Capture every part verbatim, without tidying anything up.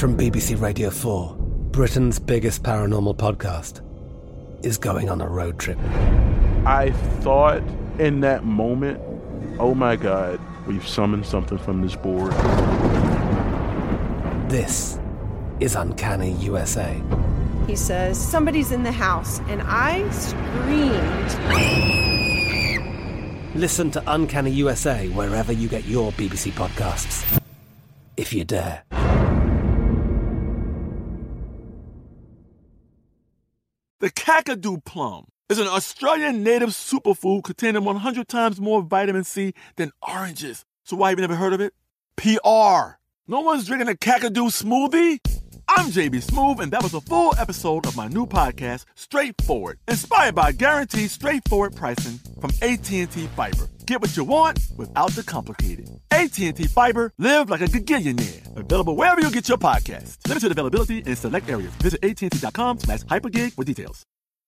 From B B C Radio four, Britain's biggest paranormal podcast is going on a road trip. I thought in that moment, oh my God, we've summoned something from this board. This is Uncanny U S A. He says, somebody's in the house, and I screamed. Listen to Uncanny U S A wherever you get your B B C podcasts, if you dare. The Kakadu plum is an Australian native superfood containing one hundred times more vitamin C than oranges. So why have you never heard of it? P R. No one's drinking a Kakadu smoothie? I'm J B Smoove, and that was a full episode of my new podcast, Straightforward, inspired by guaranteed straightforward pricing from A T and T Fiber. Get what you want without the complicated. A T and T Fiber, live like a gigillionaire. Available wherever you get your podcasts. Limited availability in select areas. Visit AT&T.com slash hypergig for details.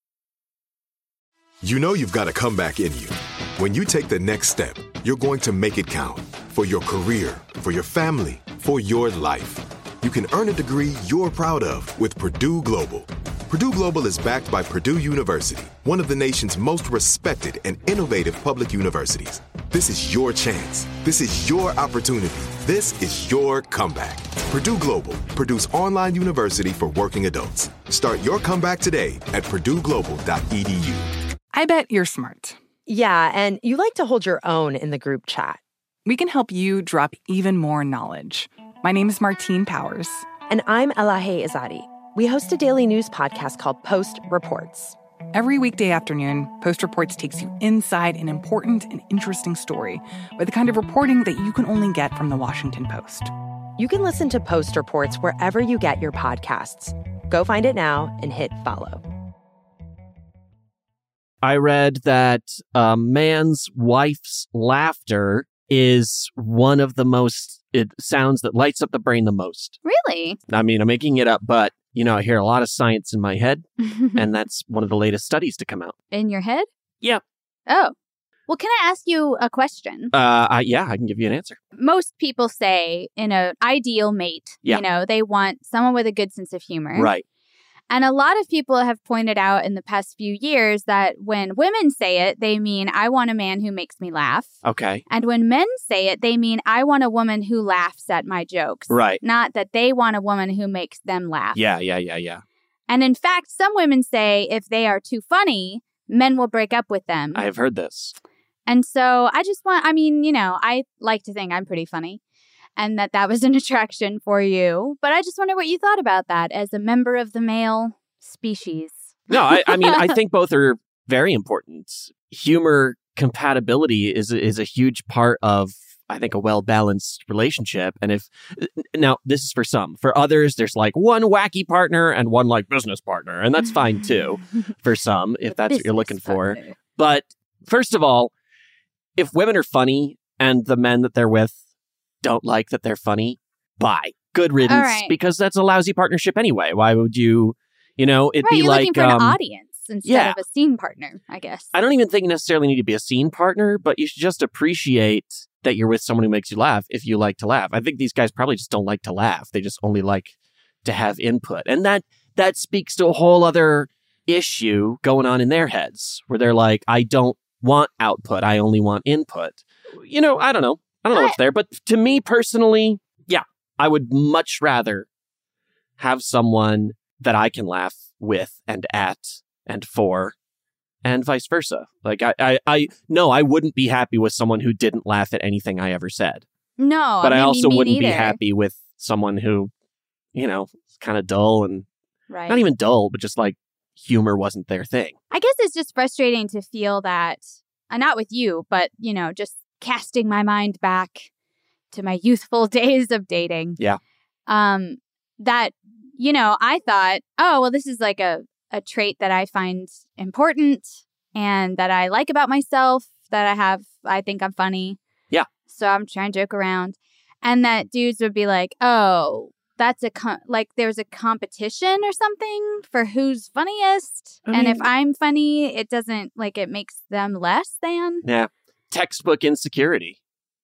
You know you've got a comeback in you. When you take the next step, you're going to make it count. For your career, for your family, for your life. You can earn a degree you're proud of with Purdue Global. Purdue Global is backed by Purdue University, one of the nation's most respected and innovative public universities. This is your chance. This is your opportunity. This is your comeback. Purdue Global, Purdue's online university for working adults. Start your comeback today at purdue global dot e d u. I bet you're smart. Yeah, and you like to hold your own in the group chat. We can help you drop even more knowledge. My name is Martine Powers. And I'm Elahe Izadi. We host a daily news podcast called Post Reports. Every weekday afternoon, Post Reports takes you inside an important and interesting story with the kind of reporting that you can only get from the Washington Post. You can listen to Post Reports wherever you get your podcasts. Go find it now and hit follow. I read that a man's wife's laughter is one of the most, it sounds that lights up the brain the most. Really? I mean, I'm making it up, but, you know, I hear a lot of science in my head, and that's one of the latest studies to come out. In your head? Yeah. Oh. Well, can I ask you a question? Uh, I, yeah, I can give you an answer. Most people say in an ideal mate, yeah. you know, they want someone with a good sense of humor. Right. And a lot of people have pointed out in the past few years that when women say it, they mean, I want a man who makes me laugh. Okay. And when men say it, they mean, I want a woman who laughs at my jokes. Right. Not that they want a woman who makes them laugh. Yeah, yeah, yeah, yeah. And in fact, some women say if they are too funny, men will break up with them. I have heard this. And so I just want, I mean, you know, I like to think I'm pretty funny. And that that was an attraction for you. But I just wonder what you thought about that as a member of the male species. No, I, I mean, I think both are very important. Humor compatibility is, is a huge part of, I think, a well-balanced relationship. And if, now, this is for some. For others, there's like one wacky partner and one like business partner. And that's fine too, for some, if that's what you're looking for. Partner. But first of all, if women are funny and the men that they're with don't like that they're funny, bye. Good riddance, right. Because that's a lousy partnership anyway. Why would you, you know, it'd right, be you're like... looking for um, an audience instead yeah. of a scene partner, I guess. I don't even think you necessarily need to be a scene partner, but you should just appreciate that you're with someone who makes you laugh if you like to laugh. I think these guys probably just don't like to laugh. They just only like to have input. And that that speaks to a whole other issue going on in their heads, where they're like, I don't want output. I only want input. You know, I don't know. I don't know what's there, but to me personally, yeah, I would much rather have someone that I can laugh with and at and for, and vice versa. Like, I, I, I no, I wouldn't be happy with someone who didn't laugh at anything I ever said. No, but I, mean, also me wouldn't neither. be happy with someone who, you know, is kind of dull and right. not even dull, but just like humor wasn't their thing. I guess it's just frustrating to feel that, uh, not with you, but, you know, just casting my mind back to my youthful days of dating. Yeah. Um, that, you know, I thought, oh, well, this is like a, a trait that I find important and that I like about myself, that I have, I think I'm funny. Yeah. So I'm trying to joke around. And that dudes would be like, oh, that's a, com- like there's a competition or something for who's funniest. I and mean, if I'm funny, it doesn't, like, it makes them less than. Yeah. Textbook insecurity.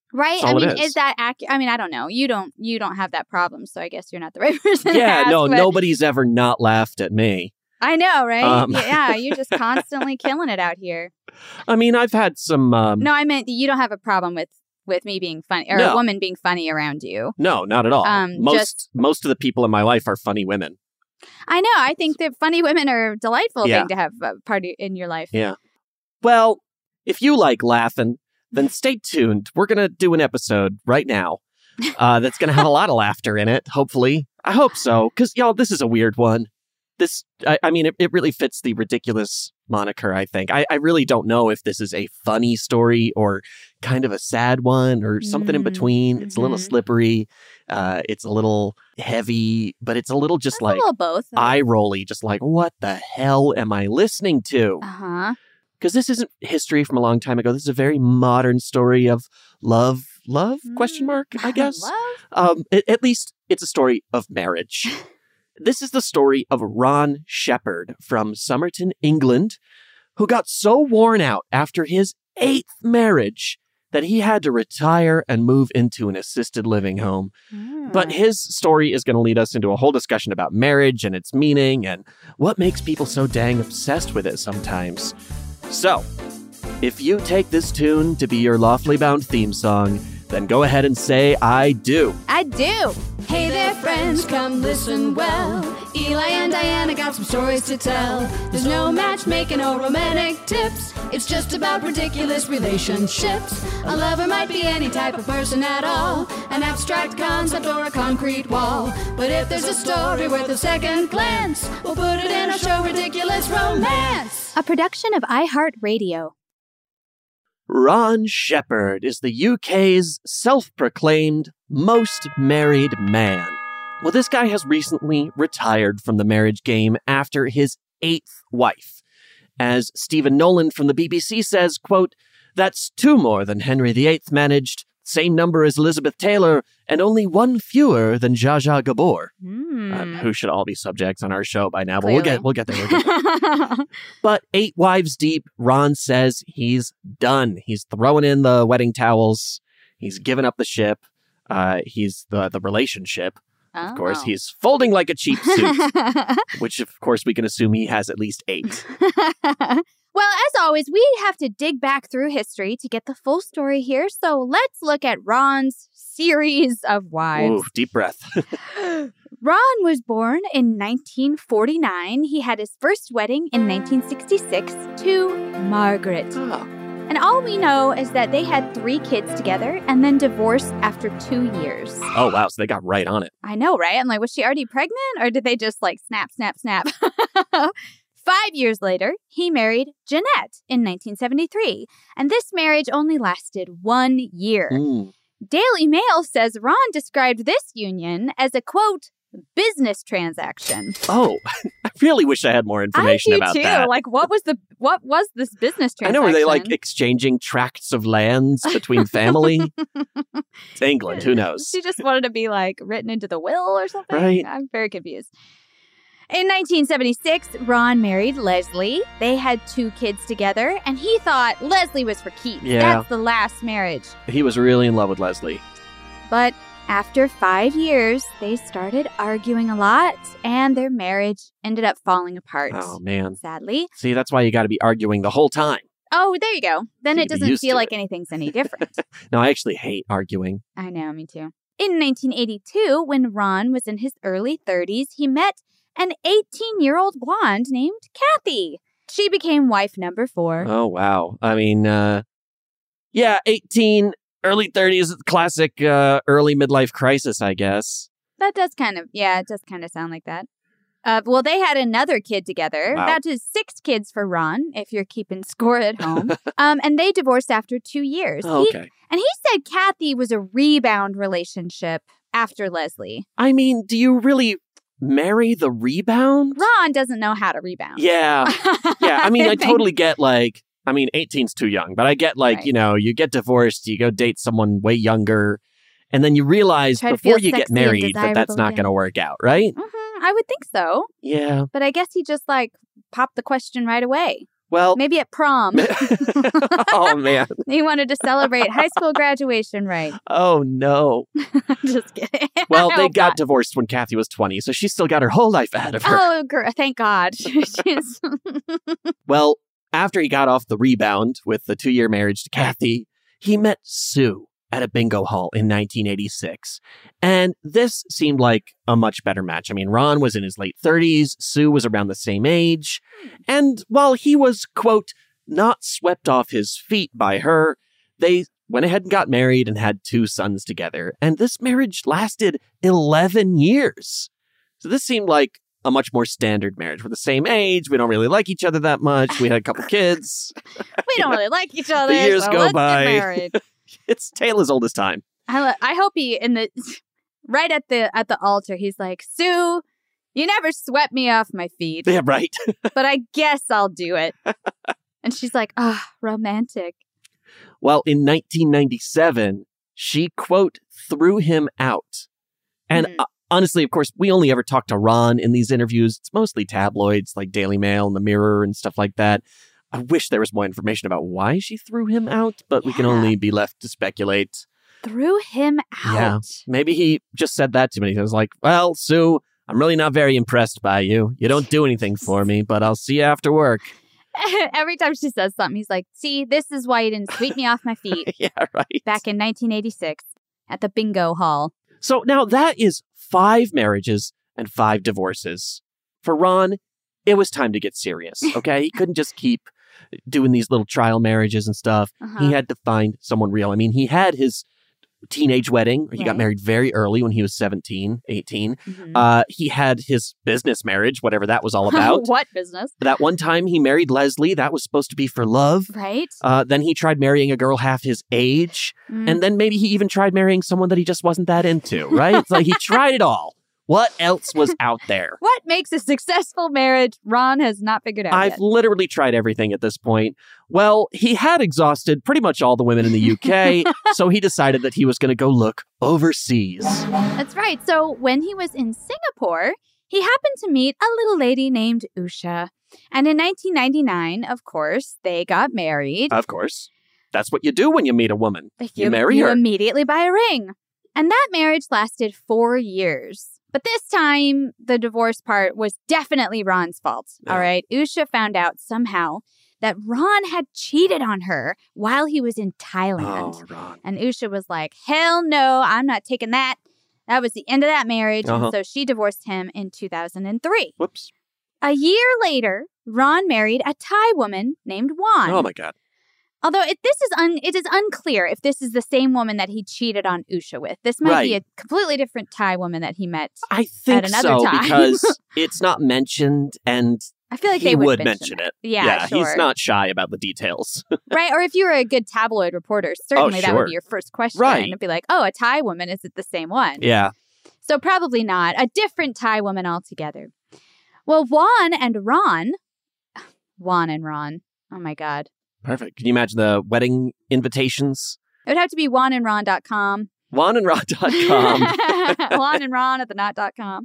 Right? That's I all it mean, is. is that accurate? I mean, I don't know. You don't you don't have that problem, so I guess you're not the right person to Yeah, ask, no, but- nobody's ever not laughed at me. I know, right? Um, yeah, you're just constantly killing it out here. I mean, I've had some... Um, No, I meant you don't have a problem with, with me being funny, or No. a woman being funny around you. No, not at all. Um, most just- most of the people in my life are funny women. I know. I think that funny women are a delightful Yeah. thing to have a party in your life. Yeah. Well, if you like laughing, then stay tuned. We're going to do an episode right now uh, that's going to have a lot of laughter in it, hopefully. I hope so, because, y'all, this is a weird one. This, I, I mean, it, it really fits the ridiculous moniker, I think. I, I really don't know if this is a funny story or kind of a sad one or something in Mm, between. It's a little mhm. slippery. Uh, it's a little heavy, but it's a little just It's like a little both. eye-rolly, just like, what the hell am I listening to? Uh huh. Because this isn't history from a long time ago. This is a very modern story of love. Love? Question mark, I guess. Love? Um, at, at least it's a story of marriage. This is the story of Ron Shepherd from Somerton, England, who got so worn out after his eighth marriage that he had to retire and move into an assisted living home. But his story is going to lead us into a whole discussion about marriage and its meaning and what makes people so dang obsessed with it sometimes. So, if you take this tune to be your Lawfully Bound theme song, then go ahead and say, I do. I do. Hey there, friends, come listen well. Eli and Diana got some stories to tell. There's no matchmaking or romantic tips. It's just about ridiculous relationships. A lover might be any type of person at all, an abstract concept or a concrete wall. But if there's a story worth a second glance, we'll put it in our show, Ridiculous Romance. A production of iHeartRadio. Ron Shepherd is the U K's self-proclaimed most married man. Well, this guy has recently retired from the marriage game after his eighth wife. As Stephen Nolan from the B B C says, quote, "That's two more than Henry the Eighth managed, same number as Elizabeth Taylor, and only one fewer than Zsa Zsa Gabor." Mm. Uh, who should all be subjects on our show by now, but we'll Clearly. get, we'll get there. We'll get there. But eight wives deep, Ron says he's done. He's throwing in the wedding towels. He's given up the ship. Uh, he's the, the relationship. Of course, Oh. he's folding like a cheap suit, which of course we can assume he has at least eight. Well, as always, we have to dig back through history to get the full story here. So let's look at Ron's series of wives. Ooh, deep breath. Ron was born in nineteen forty-nine. He had his first wedding in nineteen sixty-six to Margaret. Oh. And all we know is that they had three kids together and then divorced after two years. Oh, wow. So they got right on it. I know, right? I'm like, was she already pregnant or did they just like snap, snap, snap? Five years later, he married Jeanette in nineteen seventy-three. And this marriage only lasted one year. Mm. Daily Mail says Ron described this union as a, quote, business transaction. Oh, I really wish I had more information I do about too. that. Like, what was the what was this business I transaction? know, were they like exchanging tracts of lands between family? It's England, who knows? She just wanted to be like written into the will or something. Right. I'm very confused. In nineteen seventy-six, Ron married Leslie. They had two kids together, and he thought Leslie was for keeps. Yeah. That's the last marriage. He was really in love with Leslie. But after five years, they started arguing a lot, and their marriage ended up falling apart. Oh, man. Sadly. See, that's why you got to be arguing the whole time. Oh, there you go. Then So it you'd be doesn't used feel to like it. anything's any different. No, I actually hate arguing. I know, me too. In nineteen eighty-two, when Ron was in his early thirties, he met an eighteen-year-old blonde named Kathy. She became wife number four. Oh, wow. I mean, uh, yeah, eighteen, early thirties, classic uh, early midlife crisis, I guess. That does kind of, yeah, it does kind of sound like that. Uh, well, they had another kid together. Wow. That is six kids for Ron, if you're keeping score at home. um, and they divorced after two years. Oh, He- okay. and he said Kathy was a rebound relationship after Leslie. I mean, do you really marry the rebound? Ron doesn't know how to rebound. Yeah. Yeah, I mean, I think- totally get, like, I mean, eighteen's too young, but I get, like, Right. you know, you get divorced, you go date someone way younger, and then you realize Try to before feel you get sexy and married that that's desirable not again. going to work out, right? Mhm, I would think so. Yeah. But I guess he just like popped the question right away. Well, maybe at prom. Oh, man. He wanted to celebrate high school graduation, right? Oh, no. Just kidding. Well, I they hope got not. divorced when Kathy was twenty, so she's still got her whole life ahead of her. Oh, gr- thank God. She's- Well, after he got off the rebound with the two-year marriage to Kathy, he met Sue at a bingo hall in nineteen eighty-six. And this seemed like a much better match. I mean, Ron was in his late thirties. Sue was around the same age. And while he was, quote, not swept off his feet by her, they went ahead and got married and had two sons together. And this marriage lasted eleven years. So this seemed like a much more standard marriage. We're the same age. We don't really like each other that much. We had a couple kids. we don't really like each other. The years so go let's by. Get married. It's tale as old as time. I, lo- I hope he in the right at the at the altar. He's like, Sue, you never swept me off my feet, Yeah, right. but I guess I'll do it. And she's like, ah, oh, romantic. Well, in nineteen ninety-seven, she, quote, threw him out. And Mm. uh, honestly, of course, we only ever talk to Ron in these interviews. It's mostly tabloids like Daily Mail and The Mirror and stuff like that. I wish there was more information about why she threw him out, but we can Yeah. only be left to speculate. Threw him out. Yeah. Maybe he just said that to me. He was like, well, Sue, I'm really not very impressed by you. You don't do anything for me, but I'll see you after work. Every time she says something, he's like, see, this is why you didn't sweep me off my feet Yeah, right. back in nineteen eighty-six at the bingo hall. So now that is five marriages and five divorces. For Ron, it was time to get serious, okay? He couldn't just keep doing these little trial marriages and stuff. Uh-huh. He had to find someone real. I mean, he had his teenage wedding. He got Right. married very early when he was seventeen, eighteen. Mhm. Uh, he had his business marriage, whatever that was all about. What business? That one time he married Leslie. That was supposed to be for love. Right? Uh, then he tried marrying a girl half his age. Mm. And then maybe he even tried marrying someone that he just wasn't that into, right? It's like he tried it all. What else was out there? What makes a successful marriage? Ron has not figured out I've yet. literally tried everything at this point. Well, he had exhausted pretty much all the women in the U K, so he decided that he was going to go look overseas. That's right. So when he was in Singapore, he happened to meet a little lady named Usha. And in nineteen ninety-nine, of course, they got married. Of course. That's what you do when you meet a woman. If You, marry you her. immediately buy a ring. And that marriage lasted four years. But this time, the divorce part was definitely Ron's fault. Yeah. All right. Usha found out somehow that Ron had cheated on her while he was in Thailand. Oh, Ron. And Usha was like, hell no, I'm not taking that. That was the end of that marriage. Uh-huh. And so she divorced him in two thousand three. Whoops. A year later, Ron married a Thai woman named Juan. Oh, my God. Although it, this is un, it is unclear if this is the same woman that he cheated on Usha with. This might be a Right. completely different Thai woman that he met. I think another so time. because it's not mentioned and I feel like he they would, would mention, mention it. Yeah, sure. He's not shy about the details. Right, or if you were a good tabloid reporter, certainly that would sure. be your first question. Right. It'd be like, oh, a Thai woman, is it the same one? Yeah. So probably not. A different Thai woman altogether. Well, Juan and Ron, Juan and Ron, oh my God. Perfect. Can you imagine the wedding invitations? It would have to be juan and ron dot com. juan and ron dot com. Juan and Ron at the knot dot com.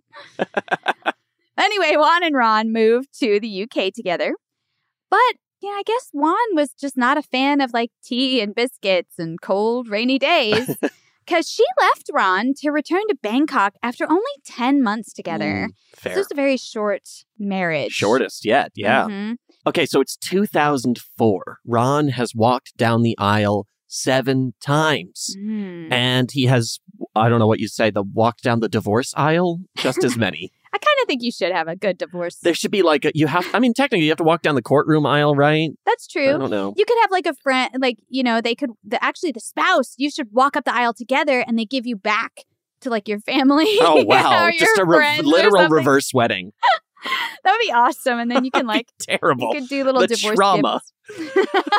Anyway, Juan and Ron moved to the U K together. But, yeah, I guess Juan was just not a fan of like tea and biscuits and cold, rainy days. Because she left Ron to return to Bangkok after only ten months together. Mm, fair. So it's a very short marriage. Shortest yet, yeah. Mhm. Okay, so it's two thousand four. Ron has walked down the aisle seven times. Mm. And he has, I don't know what you say, the walk down the divorce aisle, just as many. I kind of think you should have a good divorce. There should be like, a, you have, I mean, technically you have to walk down the courtroom aisle, right? That's true. I don't know. You could have like a friend, like, you know, they could, the, actually the spouse, you should walk up the aisle together and they give you back to like your family. Oh, wow. or Just your a re- friends or literal something. reverse wedding. That would be awesome. And then you can like, Terrible. you could do little The divorce trauma. gifts.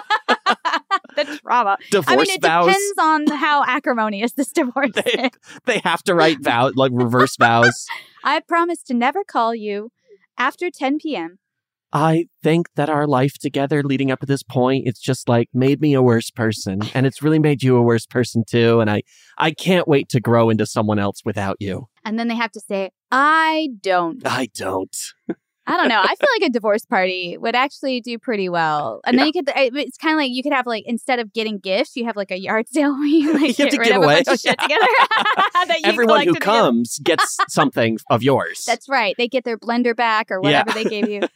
The trauma. Divorce I mean, it vows. depends on how acrimonious this divorce They, is. they have to write vow, like reverse vows. I promise to never call you after ten p.m. I think that our life together leading up to this point, it's just like made me a worse person. And it's really made you a worse person too. And I, I can't wait to grow into someone else without you. And then they have to say, I don't. I don't. I don't know. I feel like a divorce party would actually do pretty well. And Yeah. then you could, it's kind of like you could have like, instead of getting gifts, you have like a yard sale where you like You have get to rid give of away. a bunch of shit together. that you Everyone who collected together. comes gets something of yours. That's right. They get their blender back or whatever Yeah. they gave you.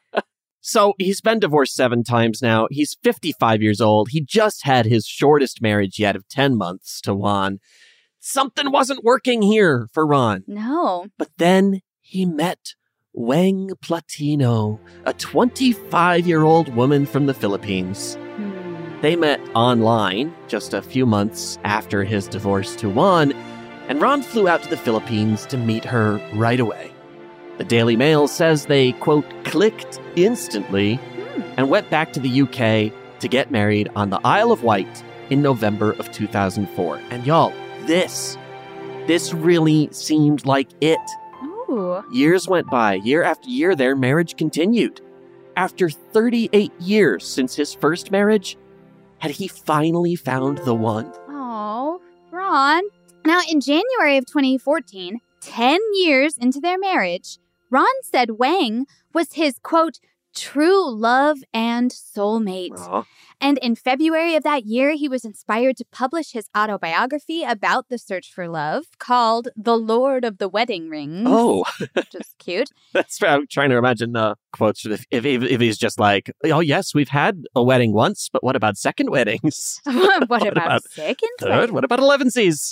So he's been divorced seven times now. He's fifty-five years old. He just had his shortest marriage yet of ten months to Juan. Something wasn't working here for Ron. No. But then he met Wang Platino, a twenty-five-year-old woman from the Philippines. Hmm. They met online just a few months after his divorce to Juan, and Ron flew out to the Philippines to meet her right away. The Daily Mail says they, quote, clicked instantly and went back to the U K to get married on the Isle of Wight in November of two thousand four. And y'all, this, this really seemed like it. Ooh. Years went by. Year after year, their marriage continued. After thirty-eight years since his first marriage, had he finally found the one? Oh, Ron. Now, in January of twenty fourteen, ten years into their marriage, Ron said Wang was his, quote, true love and soulmate. Aw. And in February of that year, he was inspired to publish his autobiography about the search for love called The Lord of the Wedding Rings. Oh, Which is cute. that's I'm trying to imagine uh, quotes if, if if he's just like, oh yes, we've had a wedding once, but what about second weddings? what, What about, about second? Third? What about elevensies?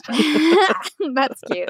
That's cute.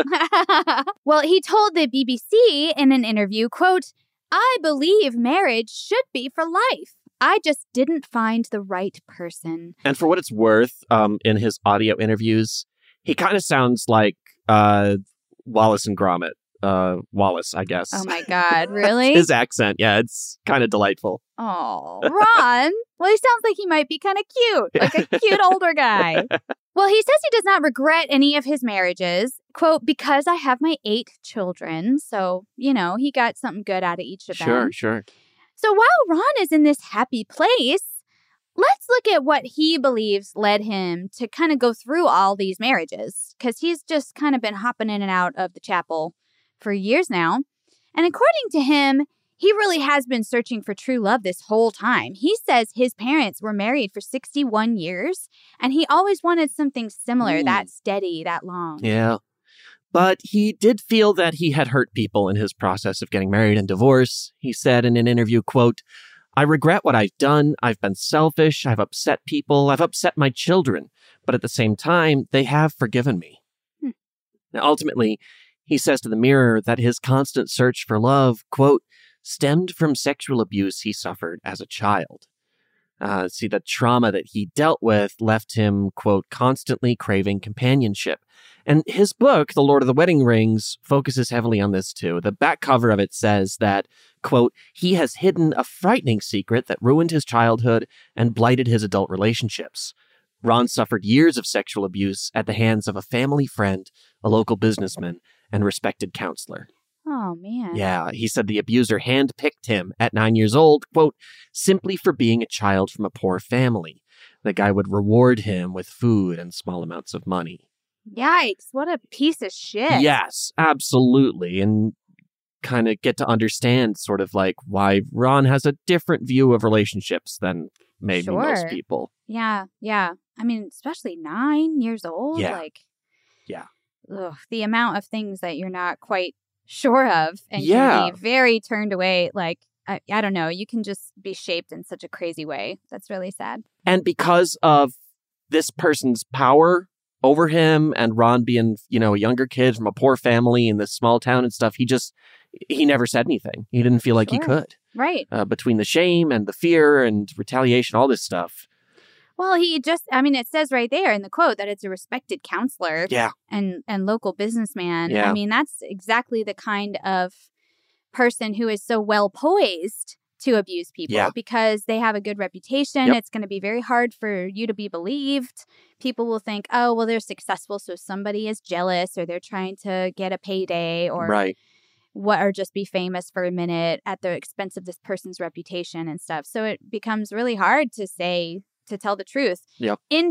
Well, he told the B B C in an interview, quote, I believe marriage should be for life. I just didn't find the right person. And for what it's worth, um, in his audio interviews, he kind of sounds like uh, Wallace and Gromit. Uh, Wallace, I guess. Oh my God, really? His accent, yeah, it's kind of delightful. Oh, Ron. Well, he sounds like he might be kind of cute, like a cute older guy. Well, he says he does not regret any of his marriages, quote, because I have my eight children. So, you know, he got something good out of each of them. Sure, sure. So while Ron is in this happy place, let's look at what he believes led him to kind of go through all these marriages, because he's just kind of been hopping in and out of the chapel for years now. And according to him, he really has been searching for true love this whole time. He says his parents were married for sixty-one years, and he always wanted something similar, Mm. that steady, that long. Yeah. But he did feel that he had hurt people in his process of getting married and divorce. He said in an interview, quote, I regret what I've done. I've been selfish. I've upset people. I've upset my children. But at the same time, they have forgiven me. Hmm. Now, ultimately, he says to the Mirror that his constant search for love, quote, stemmed from sexual abuse he suffered as a child. Uh, see, the trauma that he dealt with left him, quote, constantly craving companionship. And his book, The Lord of the Wedding Rings, focuses heavily on this too. The back cover of it says that, quote, he has hidden a frightening secret that ruined his childhood and blighted his adult relationships. Ron suffered years of sexual abuse at the hands of a family friend, a local businessman, and respected counselor. Oh, man. Yeah, he said the abuser handpicked him at nine years old, quote, simply for being a child from a poor family. The guy would reward him with food and small amounts of money. Yikes. What a piece of shit. Yes, absolutely. And kind of get to understand sort of like why Ron has a different view of relationships than maybe Sure. most people. Yeah, yeah. I mean, especially nine years old. Yeah. Like, Yeah. ugh, the amount of things that you're not quite sure of and Yeah. can be very turned away. Like, I, I don't know. You can just be shaped in such a crazy way. That's really sad. And because of this person's power over him and Ron being, you know, a younger kid from a poor family in this small town and stuff, he just, he never said anything. He didn't feel like he Sure. could. Right. Uh, between the shame and the fear and retaliation, all this stuff. Well, he just, I mean, it says right there in the quote that it's a respected counselor Yeah. and, and local businessman. Yeah. I mean, that's exactly the kind of person who is so well poised to abuse people Yeah. because they have a good reputation. Yep. It's going to be very hard for you to be believed. People will think, oh, well, they're successful, so somebody is jealous or they're trying to get a payday or Right. what or just be famous for a minute at the expense of this person's reputation and stuff. So it becomes really hard to say, to tell the truth. Yep. In de-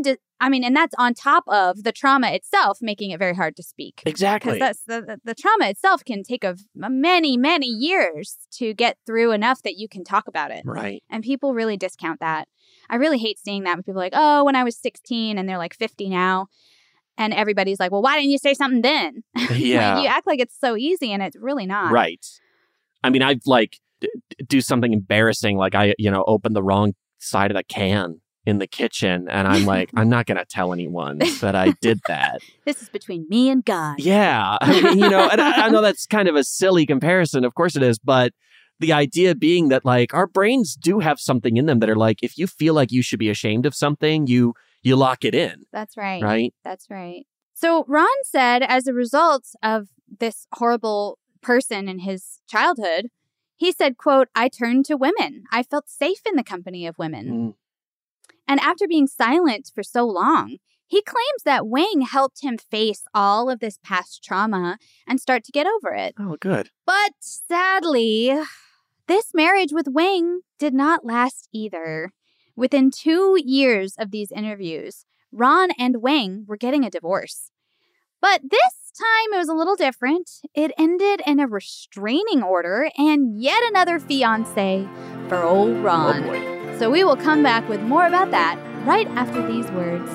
I mean, and that's on top of the trauma itself, making it very hard to speak. Exactly. Because that's the, the, the trauma itself can take a, a many, many years to get through enough that you can talk about it. Right. And people really discount that. I really hate seeing that when people are like, oh, when I was sixteen and they're like fifty now. And everybody's like, well, why didn't you say something then? Yeah. Like, you act like it's so easy and it's really not. Right. I mean, I'd like d- do something embarrassing. Like I, you know, open the wrong side of the can in the kitchen. And I'm like, I'm not going to tell anyone that I did that. This is between me and God. Yeah. I mean, you know, and I, I know that's kind of a silly comparison. Of course it is. But the idea being that like our brains do have something in them that are like, if you feel like you should be ashamed of something, you you lock it in. That's right. Right? That's right. So Ron said as a result of this horrible person in his childhood, he said, quote, I turned to women. I felt safe in the company of women. Mm. And after being silent for so long, he claims that Wang helped him face all of this past trauma and start to get over it. Oh, good. But sadly, this marriage with Wang did not last either. Within two years of these interviews, Ron and Wang were getting a divorce. But this time it was a little different. It ended in a restraining order and yet another fiancé for old Ron. Oh, boy. So we will come back with more about that right after these words.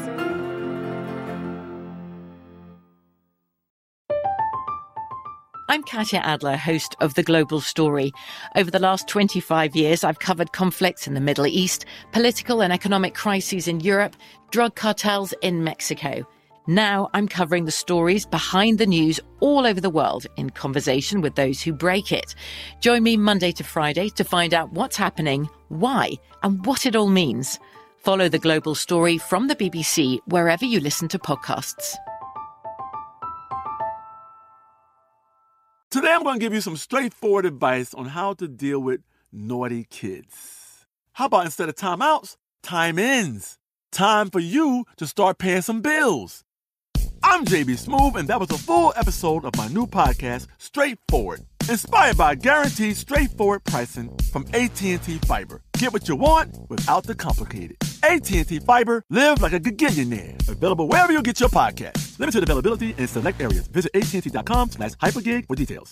I'm Katya Adler, host of The Global Story. Over the last twenty-five years, I've covered conflicts in the Middle East, political and economic crises in Europe, drug cartels in Mexico. Now I'm covering the stories behind the news all over the world in conversation with those who break it. Join me Monday to Friday to find out what's happening, why, and what it all means. Follow The Global Story from the B B C wherever you listen to podcasts. Today I'm going to give you some straightforward advice on how to deal with naughty kids. How about instead of timeouts, time-ins? Time for you to start paying some bills. I'm J B Smoove, and that was a full episode of my new podcast, Straightforward, inspired by guaranteed straightforward pricing from A T and T Fiber. Get what you want without the complicated. A T and T Fiber, live like a gigillionaire. Available wherever you get your podcasts. Limited availability in select areas. Visit A T and T dot com slash hypergig for details.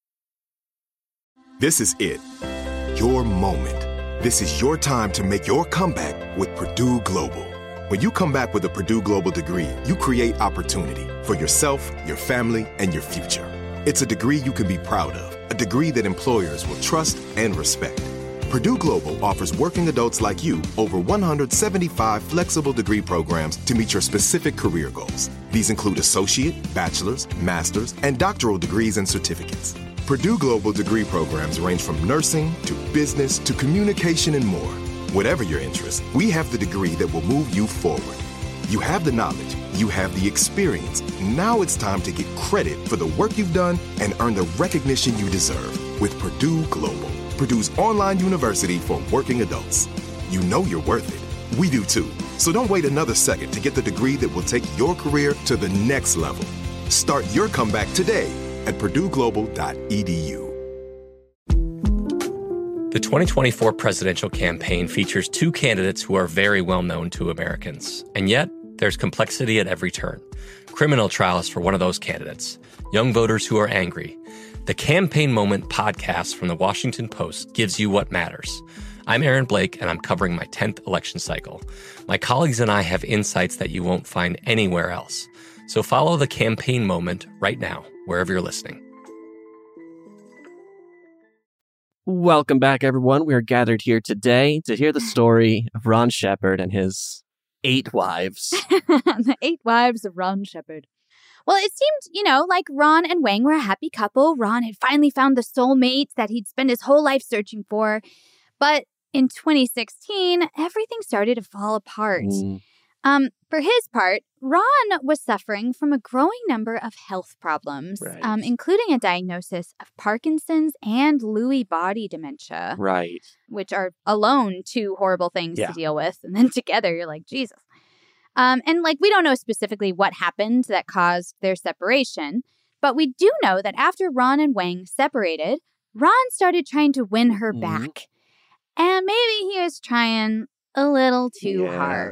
This is it. Your moment. This is your time to make your comeback with Purdue Global. When you come back with a Purdue Global degree, you create opportunity for yourself, your family, and your future. It's a degree you can be proud of, a degree that employers will trust and respect. Purdue Global offers working adults like you over one hundred seventy-five flexible degree programs to meet your specific career goals. These include associate, bachelor's, master's, and doctoral degrees and certificates. Purdue Global degree programs range from nursing to business to communication and more. Whatever your interest, we have the degree that will move you forward. You have the knowledge, you have the experience. Now it's time to get credit for the work you've done and earn the recognition you deserve with Purdue Global, Purdue's online university for working adults. You know you're worth it. We do too. So don't wait another second to get the degree that will take your career to the next level. Start your comeback today at purdue global dot e d u. The twenty twenty-four presidential campaign features two candidates who are very well known to Americans. And yet, there's complexity at every turn. Criminal trials for one of those candidates. Young voters who are angry. The Campaign Moment podcast from the Washington Post gives you what matters. I'm Aaron Blake, and I'm covering my tenth election cycle. My colleagues and I have insights that you won't find anywhere else. So follow The Campaign Moment right now, wherever you're listening. Welcome back, everyone. We are gathered here today to hear the story of Ron Shepherd and his eight wives. The eight wives of Ron Shepherd. Well, it seemed, you know, like Ron and Wang were a happy couple. Ron had finally found the soulmate that he'd spent his whole life searching for. But in twenty sixteen, everything started to fall apart. Mm. Um, for his part, Ron was suffering from a growing number of health problems, right. um, including a diagnosis of Parkinson's and Lewy body dementia. Right. Which are alone two horrible things yeah. to deal with. And then together, you're like, Jesus. Um, and like, we don't know specifically what happened that caused their separation. But we do know that after Ron and Wang separated, Ron started trying to win her mm. back. And maybe he was trying a little too yeah. hard.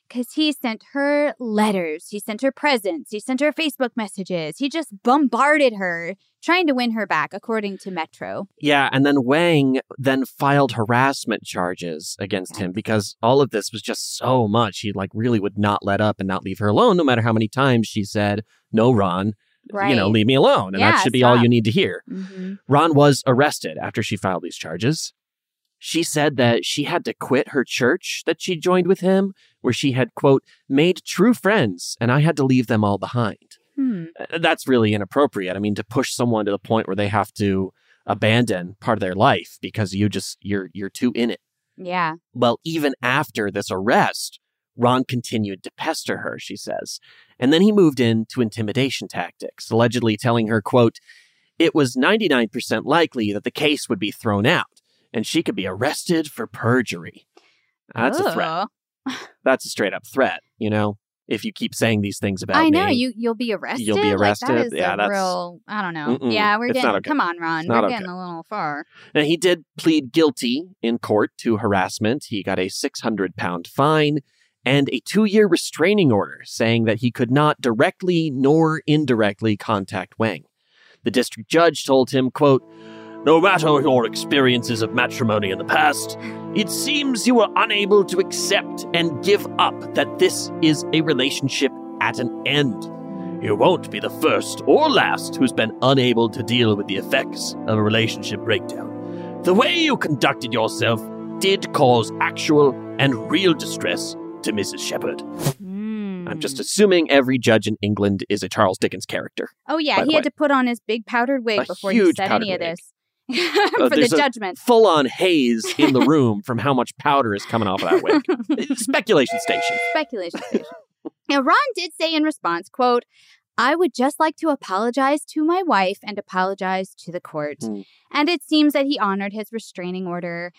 because he sent her letters, he sent her presents, he sent her Facebook messages. He just bombarded her, trying to win her back, according to Metro. Yeah, and then Wang then filed harassment charges against him because all of this was just so much. He like really would not let up and not leave her alone, no matter how many times she said, no, Ron, Right. you know, leave me alone. And Yeah, that should be stop. all you need to hear. Mm-hmm. Ron was arrested after she filed these charges. She said that she had to quit her church that she joined with him, where she had, quote, made true friends, and I had to leave them all behind. Hmm. Uh, That's really inappropriate. I mean, to push someone to the point where they have to abandon part of their life because you just, you're you're too in it. Yeah. Well, even after this arrest, Ron continued to pester her, she says. And then he moved into intimidation tactics, allegedly telling her, quote, it was ninety-nine percent likely that the case would be thrown out and she could be arrested for perjury. That's a threat. That's a straight up threat, you know? If you keep saying these things about I know me, you you'll be arrested. you'll be arrested. Like, that is Yeah, a that's- real. I don't know. Mm-mm. Yeah, we're It's getting. not okay. Come on, Ron. It's We're not getting okay. a little far. Now, he did plead guilty in court to harassment. He got a six hundred pound fine and a two-year restraining order saying that he could not directly nor indirectly contact Wang. The district judge told him, quote, no matter your experiences of matrimony in the past, it seems you were unable to accept and give up that this is a relationship at an end. You won't be the first or last who's been unable to deal with the effects of a relationship breakdown. The way you conducted yourself did cause actual and real distress to Missus Shepherd. I'm just assuming every judge in England is a Charles Dickens character. Oh yeah, by the he had way. to put on his big powdered wig A before he huge said powdered any of wig. this Uh, for the there's a judgment. full-on haze in the room from how much powder is coming off of that wig. Speculation station. Speculation station. Now, Ron did say in response, quote, I would just like to apologize to my wife and apologize to the court. Mm. And it seems that he honored his restraining order.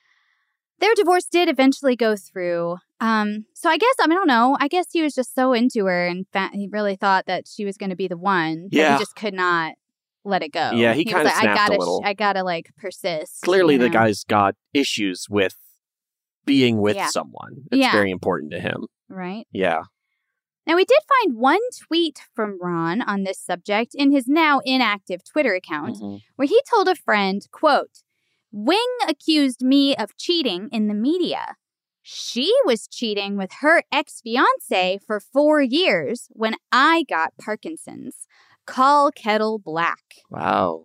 Their divorce did eventually go through. Um, so I guess, I mean, I don't know. I guess he was just so into her and fa- he really thought that she was going to be the one. But Yeah. he just could not let it go. Yeah, he was kinda like, I snapped a gotta, little. I gotta like persist. Clearly, you the know? guy's got issues with being with Yeah. someone. It's Yeah. very important to him. Right. Yeah. Now, we did find one tweet from Ron on this subject in his now inactive Twitter account, Mhm. where he told a friend, quote, Wing accused me of cheating in the media. She was cheating with her ex-fiance for four years when I got Parkinson's. Call kettle black. Wow.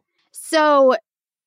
So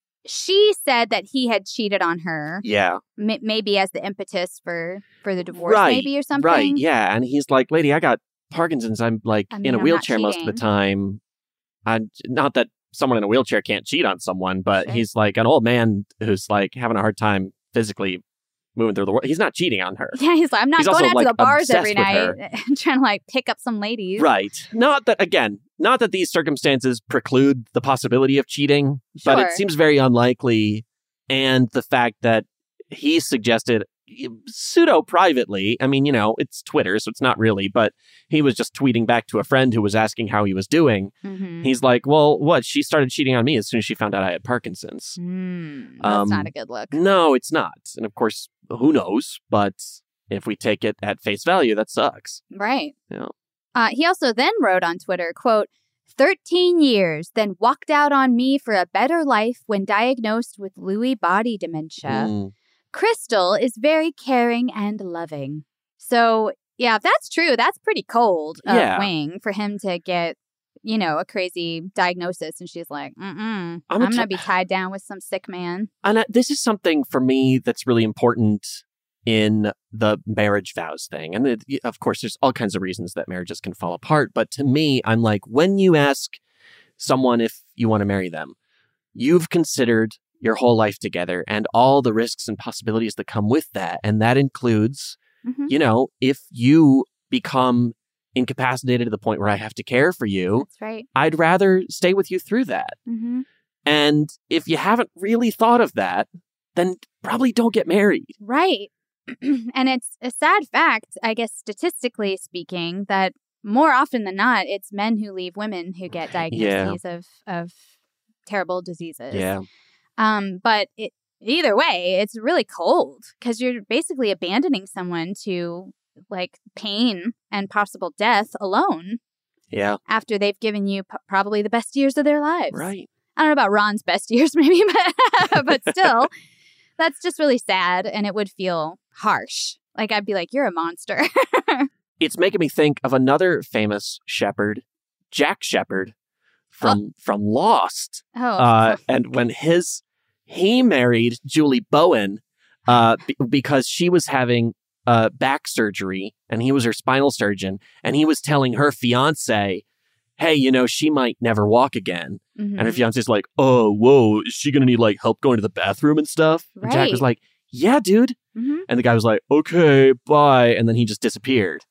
she said that he had cheated on her, Yeah. m- maybe as the impetus for, for the divorce, Right. maybe, or something. Right. Yeah. And he's like, lady, I got Parkinson's. I'm like I mean, in a I'm not wheelchair most of the cheating. time. I, not that someone in a wheelchair can't cheat on someone, but Sure. he's like an old man who's like having a hard time physically moving through the world. He's not cheating on her. Yeah, he's like, I'm not He's going also, out like, to the bars every obsessed with night her. and trying to like pick up some ladies. Right. Not that, again, not that these circumstances preclude the possibility of cheating, but it Sure. seems very unlikely. And the fact that he suggested pseudo privately, I mean, you know, it's Twitter, so it's not really, but he was just tweeting back to a friend who was asking how he was doing. Mm-hmm. He's like, well, what? She started cheating on me as soon as she found out I had Parkinson's. Mm, that's Um, not a good look. No, it's not. And of course, who knows? But if we take it at face value, that sucks. Right. Yeah. Uh, he also then wrote on Twitter, quote, thirteen years, then walked out on me for a better life when diagnosed with Lewy body dementia. Mm. Crystal is very caring and loving. So, yeah, if that's true, that's pretty cold of Yeah. Wing for him to get, you know, a crazy diagnosis. And she's like, mm-mm, I'm, I'm a going to t- be tied down with some sick man. And uh, this is something for me that's really important in the marriage vows thing. And it, of course, there's all kinds of reasons that marriages can fall apart. But to me, I'm like, when you ask someone if you want to marry them, you've considered your whole life together and all the risks and possibilities that come with that. And that includes, Mhm. you know, if you become incapacitated to the point where I have to care for you, That's right. I'd rather stay with you through that. Mm-hmm. And if you haven't really thought of that, then probably don't get married. Right. And it's a sad fact, I guess, statistically speaking, that more often than not, it's men who leave women who get diagnoses of, of terrible diseases. Yeah. Um, but it, either way, it's really cold because you're basically abandoning someone to like pain and possible death alone. Yeah. After they've given you p- probably the best years of their lives. Right. I don't know about Ron's best years, maybe, but, but still, that's just really sad. And it would feel harsh. Like, I'd be like, you're a monster. It's making me think of another famous shepherd, Jack Shepherd from, oh. from Lost. Oh. Uh, and when his, he married Julie Bowen uh, b- because she was having uh, back surgery and he was her spinal surgeon. And he was telling her fiance, hey, you know, she might never walk again. Mm-hmm. And her fiance's like, oh, whoa, is she going to need like help going to the bathroom and stuff? Right. And Jack was like, yeah, dude. Mm-hmm. And the guy was like, okay, bye. And then he just disappeared.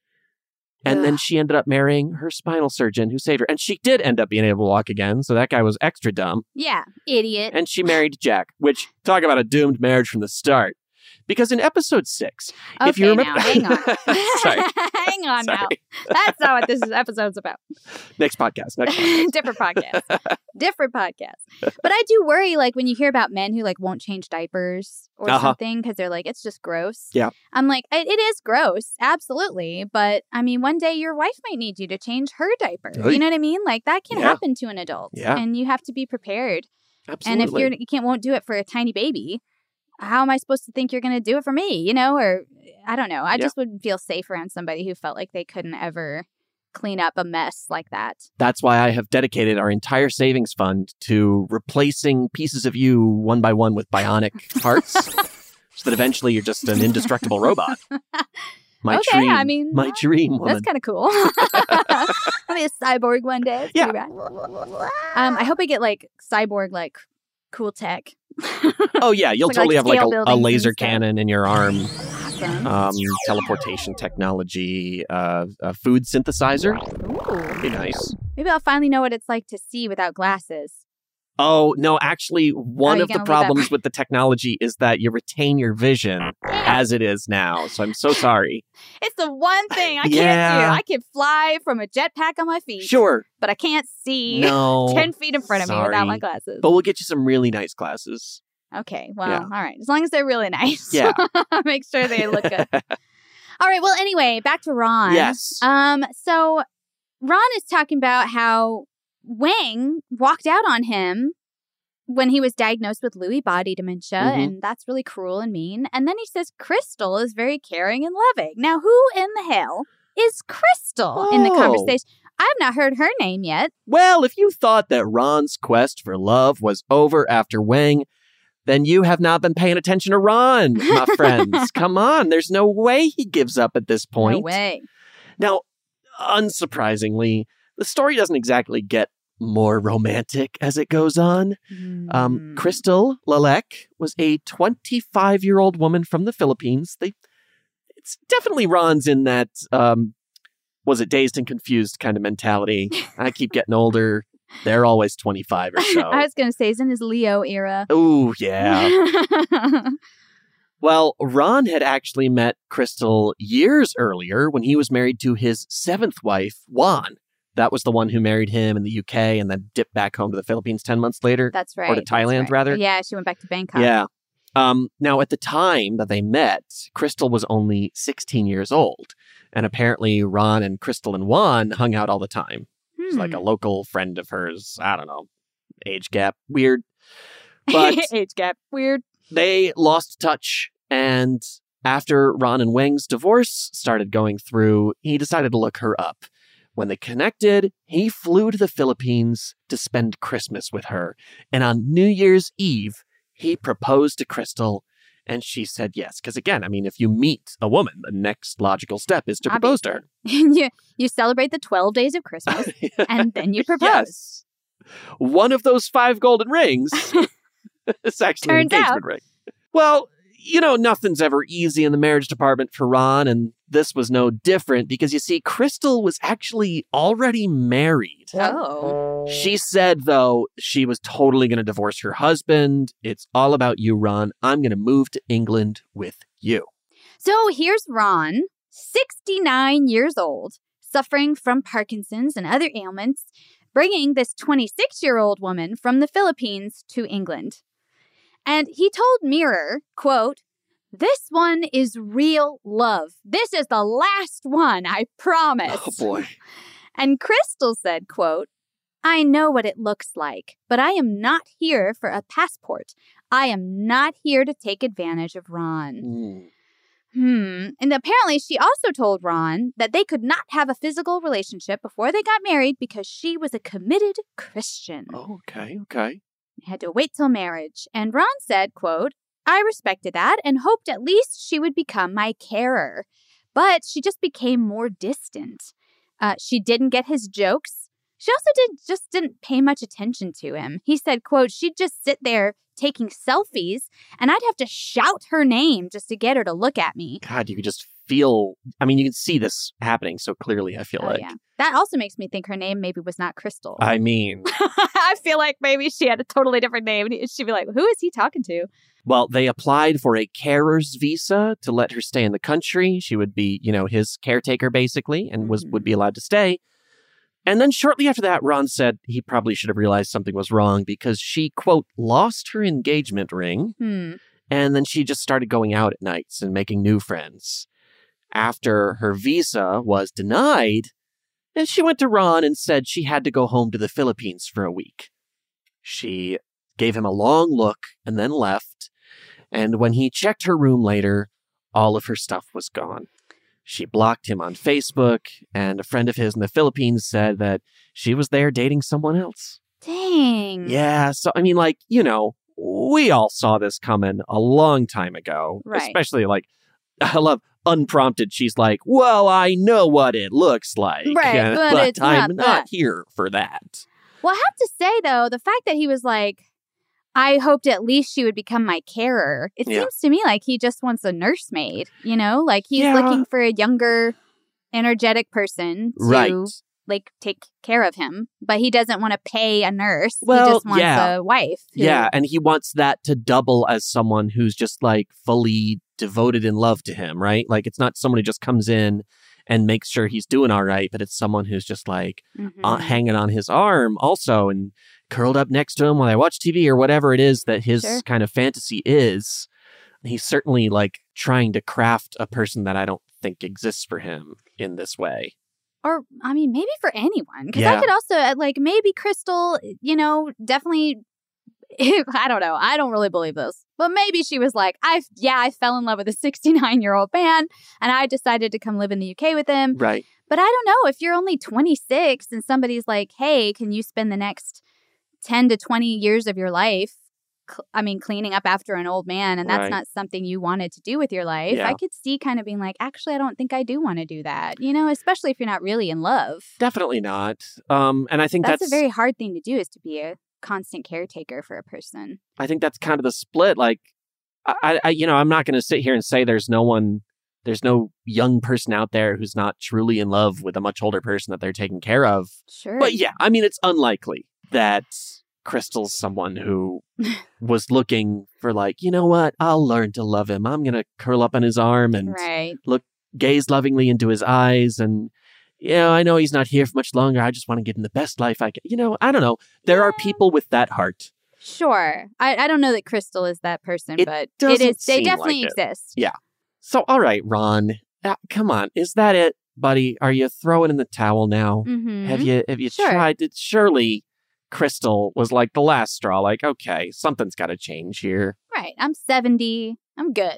And Ugh. Then she ended up marrying her spinal surgeon who saved her. And she did end up being able to walk again. So that guy was extra dumb. Yeah, idiot. And she married Jack, which, talk about a doomed marriage from the start. Because in episode six, okay, if you remember... now, hang on. Sorry. hang on Sorry. now. That's not what this episode's about. Next podcast. Next podcast. Different podcast. Different podcast. But I do worry, like, when you hear about men who, like, won't change diapers or uh-huh. something because they're like, it's just gross. Yeah. I'm like, it, it is gross. Absolutely. But, I mean, one day your wife might need you to change her diaper. Right. You know what I mean? Like, that can yeah. happen to an adult. Yeah. And you have to be prepared. Absolutely. And if you're, you can't, won't do it for a tiny baby, how am I supposed to think you're going to do it for me? You know, or I don't know. I yeah. just wouldn't feel safe around somebody who felt like they couldn't ever clean up a mess like that. That's why I have dedicated our entire savings fund to replacing pieces of you one by one with bionic parts so that eventually you're just an indestructible robot. My okay, dream, I mean, my dream woman. That's kind of cool. I'll be a cyborg one day. It's yeah. Um, I hope I get like cyborg, like cool tech. Oh yeah, you'll like, totally like, have like a, a laser cannon in your arm. Awesome. Um, teleportation technology, uh, a food synthesizer. Ooh. Be nice. Maybe I'll finally know what it's like to see without glasses. Oh, no, actually, one oh, of the problems with the technology is that you retain your vision as it is now. So I'm so sorry. It's the one thing I yeah. can't do. I can fly from a jetpack on my feet. Sure. But I can't see no, ten feet in front of sorry. me without my glasses. But we'll get you some really nice glasses. Okay, well, yeah. all right. As long as they're really nice. Yeah. Make sure they look good. All right, well, anyway, back to Ron. Yes. Um. So Ron is talking about how Wang walked out on him when he was diagnosed with Lewy body dementia, mm-hmm. and that's really cruel and mean. And then he says Crystal is very caring and loving. Now, who in the hell is Crystal oh. in the conversation? I've not heard her name yet. Well, if you thought that Ron's quest for love was over after Wang, then you have not been paying attention to Ron, my friends. Come on, there's no way he gives up at this point. No way. Now, unsurprisingly, the story doesn't exactly get more romantic as it goes on. Mm. Um, Crystal Lalek was a twenty-five-year-old woman from the Philippines. They, it's definitely Ron's in that, um, was it dazed and confused kind of mentality. I keep getting older. They're always twenty-five or so. I was going to say, he's in his Leo era. Oh, yeah. Well, Ron had actually met Crystal years earlier when he was married to his seventh wife, Juan. That was the one who married him in the U K and then dipped back home to the Philippines ten months later. That's right. Or to Thailand, right. rather. Yeah, she went back to Bangkok. Yeah. Um, now, at the time that they met, Crystal was only sixteen years old. And apparently Ron and Crystal and Juan hung out all the time. Hmm. It's like a local friend of hers. I don't know. Age gap. Weird. But Age gap. Weird. They lost touch. And after Ron and Wang's divorce started going through, he decided to look her up. When they connected, he flew to the Philippines to spend Christmas with her. And on New Year's Eve, he proposed to Crystal, and she said yes. Because again, I mean, if you meet a woman, the next logical step is to propose to her. you, you celebrate the twelve days of Christmas, and then you propose. Yes. One of those five golden rings is actually Turns an engagement out. ring. Well, you know, nothing's ever easy in the marriage department for Ron, and this was no different because, you see, Crystal was actually already married. Oh. She said, though, she was totally going to divorce her husband. It's all about you, Ron. I'm going to move to England with you. So here's Ron, sixty-nine years old, suffering from Parkinson's and other ailments, bringing this twenty-six-year-old woman from the Philippines to England. And he told Mirror, quote, This one is real love. This is the last one, I promise. Oh, boy. And Crystal said, quote, I know what it looks like, but I am not here for a passport. I am not here to take advantage of Ron. Mm. Hmm. And apparently she also told Ron that they could not have a physical relationship before they got married because she was a committed Christian. Oh, okay, okay. They had to wait till marriage. And Ron said, quote, I respected that and hoped at least she would become my carer. But she just became more distant. Uh, she didn't get his jokes. She also did just didn't pay much attention to him. He said, quote, she'd just sit there taking selfies and I'd have to shout her name just to get her to look at me. God, you could just feel, I mean, you can see this happening so clearly, I feel Oh, like. yeah. That also makes me think her name maybe was not Crystal. I mean. I feel like maybe she had a totally different name. And she'd be like, who is he talking to? Well, they applied for a carer's visa to let her stay in the country. She would be, you know, his caretaker, basically, and was would be allowed to stay. And then shortly after that, Ron said he probably should have realized something was wrong because she, quote, lost her engagement ring. Hmm. And then she just started going out at nights and making new friends. After her visa was denied, and she went to Ron and said she had to go home to the Philippines for a week. She gave him a long look and then left. And when he checked her room later, all of her stuff was gone. She blocked him on Facebook, and a friend of his in the Philippines said that she was there dating someone else. Dang. Yeah, so, I mean, like, you know, we all saw this coming a long time ago. Right. Especially, like, I love unprompted. She's like, well, I know what it looks like. Right, uh, but but it's I'm not not that. here for that. Well, I have to say, though, the fact that he was like, I hoped at least she would become my carer. It Yeah. seems to me like he just wants a nursemaid, you know? Like he's Yeah. looking for a younger, energetic person to, Right. like, take care of him. But he doesn't want to pay a nurse. Well, he just wants yeah. a wife. who- Yeah, and he wants that to double as someone who's just like fully devoted in love to him, right? Like it's not someone who just comes in and makes sure he's doing all right, but it's someone who's just like Mhm. uh, hanging on his arm also and curled up next to him while they watch T V or whatever it is that his Sure. kind of fantasy is. He's certainly like trying to craft a person that I don't think exists for him in this way. Or, I mean, maybe for anyone. Because Yeah. I could also, uh, like, maybe Crystal, you know, definitely, I don't know. I don't really believe this. But maybe she was like, I, yeah, I fell in love with a sixty-nine-year-old man, and I decided to come live in the U K with him. Right. But I don't know. If you're only twenty-six and somebody's like, hey, can you spend the next ten to twenty years of your life, cl- I mean, cleaning up after an old man, and that's Right. not something you wanted to do with your life, Yeah. I could see kind of being like, actually, I don't think I do want to do that, you know, especially if you're not really in love. Definitely not. Um, and I think That's, that's, a very hard thing to do, is to be a constant caretaker for a person. I think that's kind of the split. Like, I, I you know, I'm not going to sit here and say there's no one, there's no young person out there who's not truly in love with a much older person that they're taking care of. Sure. But yeah, I mean, it's unlikely that Crystal's someone who was looking for like, you know what, I'll learn to love him. I'm going to curl up on his arm and Right. look, gaze lovingly into his eyes. And, you know, I know he's not here for much longer. I just want to give him the best life I can. You know, I don't know. There are people with that heart. Sure. I, I don't know that Crystal is that person, It but it doesn't is. They seem definitely like it. exist. Yeah. So, all right, Ron, uh, come on. Is that it, buddy? Are you throwing in the towel now? Mhm. Have you have you Sure. tried it? Surely Crystal was like the last straw. Like, okay, something's got to change here. Right. I'm seventy. I'm good.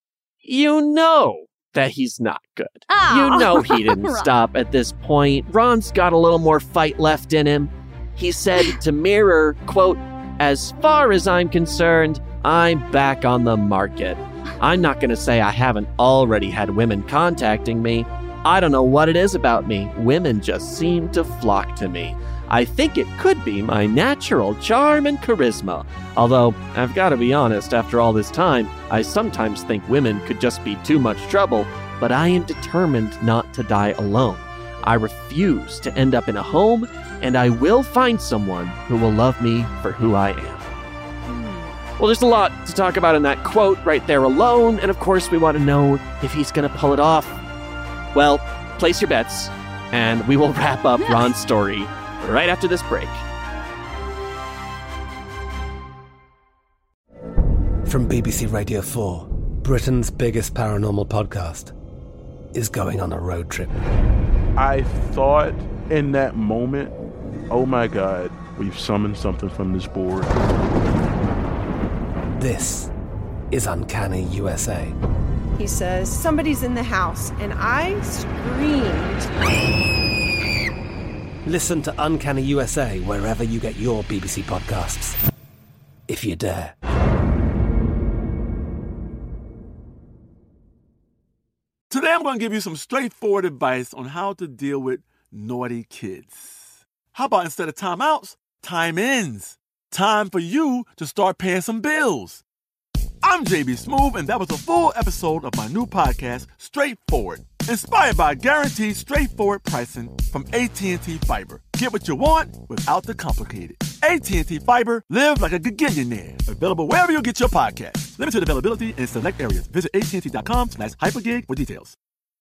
You know that he's not good. Oh. You know he didn't Ron. stop at this point. Ron's got a little more fight left in him. He said to Mirror, quote, as far as I'm concerned, I'm back on the market. I'm not going to say I haven't already had women contacting me. I don't know what it is about me. Women just seem to flock to me. I think it could be my natural charm and charisma. Although, I've got to be honest, after all this time, I sometimes think women could just be too much trouble, but I am determined not to die alone. I refuse to end up in a home, and I will find someone who will love me for who I am. Well, there's a lot to talk about in that quote right there alone, and of course we want to know if he's going to pull it off. Well, place your bets, and we will wrap up Ron's story right after this break. From B B C Radio four, Britain's biggest paranormal podcast is going on a road trip. I thought in that moment, oh my God, we've summoned something from this board. This is Uncanny U S A. He says, somebody's in the house, and I screamed. Listen to Uncanny U S A wherever you get your B B C podcasts, if you dare. Today I'm going to give you some straightforward advice on how to deal with naughty kids. How about instead of timeouts, time-ins? Time for you to start paying some bills. I'm J B Smoove, and that was a full episode of my new podcast, Straightforward, inspired by guaranteed straightforward pricing from A T and T Fiber. Get what you want without the complicated. A T and T Fiber, live like a gigillionaire. Available wherever you get your podcasts. Limited availability in select areas. Visit A T and T dot com slash hypergig for details.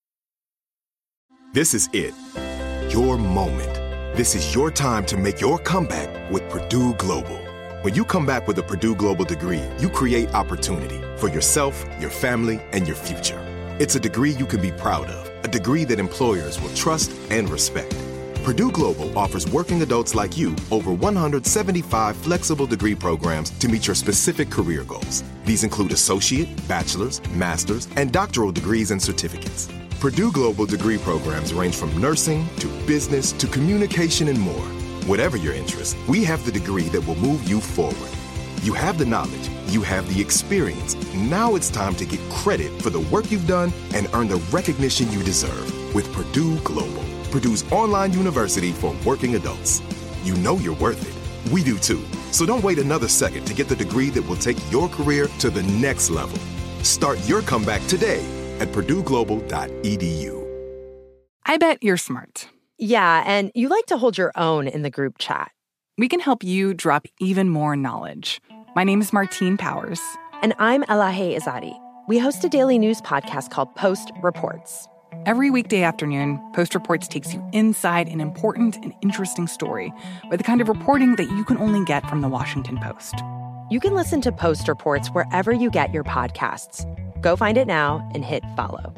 This is it. Your moment. This is your time to make your comeback with Purdue Global. When you come back with a Purdue Global degree, you create opportunity for yourself, your family, and your future. It's a degree you can be proud of, a degree that employers will trust and respect. Purdue Global offers working adults like you over one hundred seventy-five flexible degree programs to meet your specific career goals. These include associate, bachelor's, master's, and doctoral degrees and certificates. Purdue Global degree programs range from nursing to business to communication and more. Whatever your interest, we have the degree that will move you forward. You have the knowledge, you have the experience. Now it's time to get credit for the work you've done and earn the recognition you deserve with Purdue Global, Purdue's online university for working adults. You know you're worth it. We do too. So don't wait another second to get the degree that will take your career to the next level. Start your comeback today at purdue global dot e d u. I bet you're smart. Yeah, and you like to hold your own in the group chat. We can help you drop even more knowledge. My name is Martine Powers. And I'm Elahe Izadi. We host a daily news podcast called Post Reports. Every weekday afternoon, Post Reports takes you inside an important and interesting story with the kind of reporting that you can only get from the Washington Post. You can listen to Post Reports wherever you get your podcasts. Go find it now and hit follow.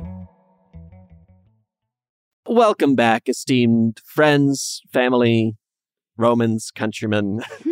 Welcome back, esteemed friends, family, Romans, countrymen, to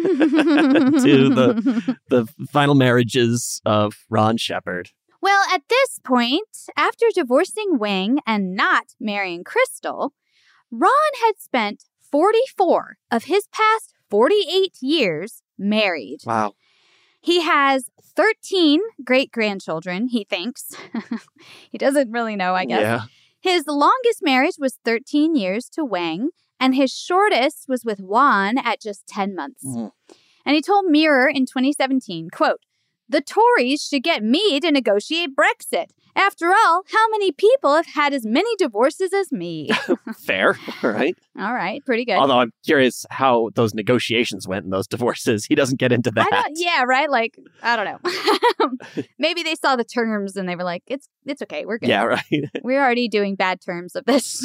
the the final marriages of Ron Shepard. Well, at this point, after divorcing Wing and not marrying Crystal, Ron had spent forty-four of his past forty-eight years married. Wow. He has thirteen great-grandchildren, he thinks. He doesn't really know, I guess. Yeah. His longest marriage was thirteen years to Wang, and his shortest was with Juan at just ten months. Mm. And he told Mirror in twenty seventeen, quote, "The Tories should get me to negotiate Brexit. After all, how many people have had as many divorces as me?" Fair. All right. All right. Pretty good. Although I'm curious how those negotiations went in those divorces. He doesn't get into that. I don't, yeah, right? Like, I don't know. Maybe they saw the terms and they were like, it's it's okay. We're good. Yeah, right. We're already doing bad terms of this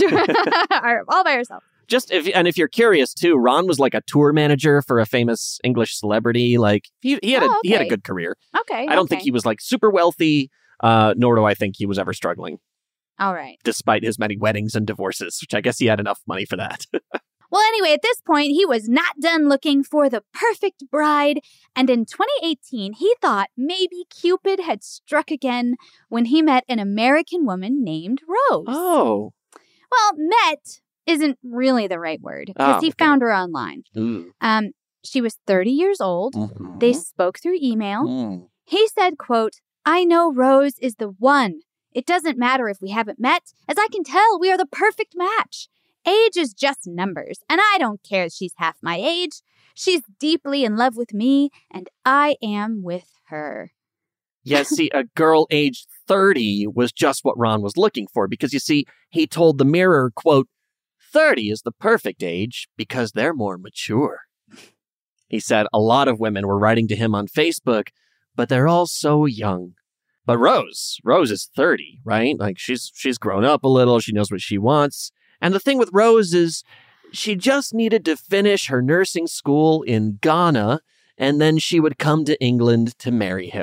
all by ourselves. Just if and if you're curious too, Ron was like a tour manager for a famous English celebrity. Like he he had oh, a okay. he had a good career. Okay. I don't okay. think he was like super wealthy, uh, nor do I think he was ever struggling. All right. Despite his many weddings and divorces, which I guess he had enough money for that. Well, anyway, at this point, he was not done looking for the perfect bride. And in twenty eighteen, he thought maybe Cupid had struck again when he met an American woman named Rose. Oh. Well, met isn't really the right word because oh, he okay. found her online. Mm. Um, she was thirty years old. Mm-hmm. They spoke through email. Mm. He said, quote, "I know Rose is the one. It doesn't matter if we haven't met. As I can tell, we are the perfect match. Age is just numbers, and I don't care if she's half my age. She's deeply in love with me, and I am with her." Yeah, see, a girl aged thirty was just what Ron was looking for because, you see, he told the Mirror, quote, thirty is the perfect age because they're more mature. He said a lot of women were writing to him on Facebook, but they're all so young. But Rose, Rose is thirty, right? Like she's she's grown up a little. She knows what she wants. And the thing with Rose is she just needed to finish her nursing school in Ghana, and then she would come to England to marry him.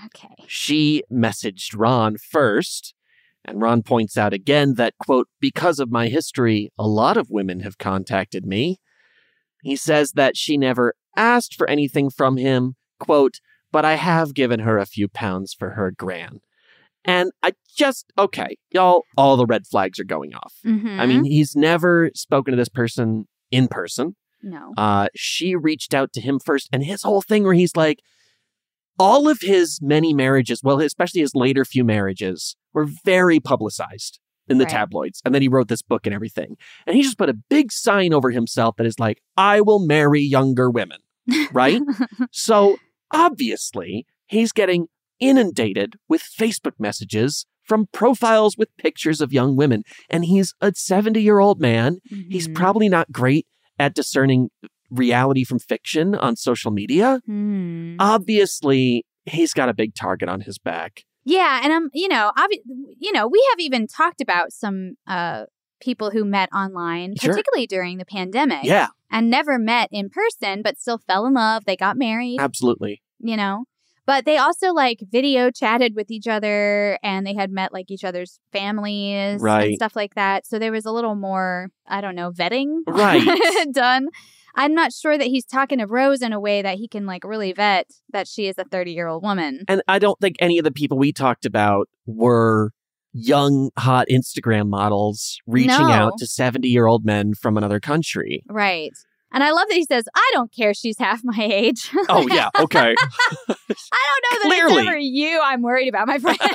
Okay. She messaged Ron first, and Ron points out again that, quote, because of my history, a lot of women have contacted me. He says that she never asked for anything from him, quote, but I have given her a few pounds for her gran. And I just, okay, y'all, all the red flags are going off. Mm-hmm. I mean, he's never spoken to this person in person. No. Uh, she reached out to him first, and his whole thing where he's like, all of his many marriages, well, especially his later few marriages, were very publicized in the Right. tabloids. And then he wrote this book and everything. And he just put a big sign over himself that is like, I will marry younger women, right? So obviously, he's getting inundated with Facebook messages from profiles with pictures of young women. And he's a seventy-year-old man. Mm-hmm. He's probably not great at discerning reality from fiction on social media. Hmm. Obviously, he's got a big target on his back. Yeah, and um, you know, obvi- you know, we have even talked about some uh people who met online, Sure. particularly during the pandemic. Yeah, And never met in person, but still fell in love. They got married, absolutely. you know. But they also like video chatted with each other, and they had met like each other's families Right. and stuff like that. So there was a little more, I don't know, vetting Right. done. I'm not sure that he's talking to Rose in a way that he can like really vet that she is a thirty-year-old woman. And I don't think any of the people we talked about were young, hot Instagram models reaching No. out to seventy-year-old men from another country. Right. And I love that he says, I don't care she's half my age. Oh, yeah. Okay. I don't know that Clearly. it's ever you I'm worried about, my friend.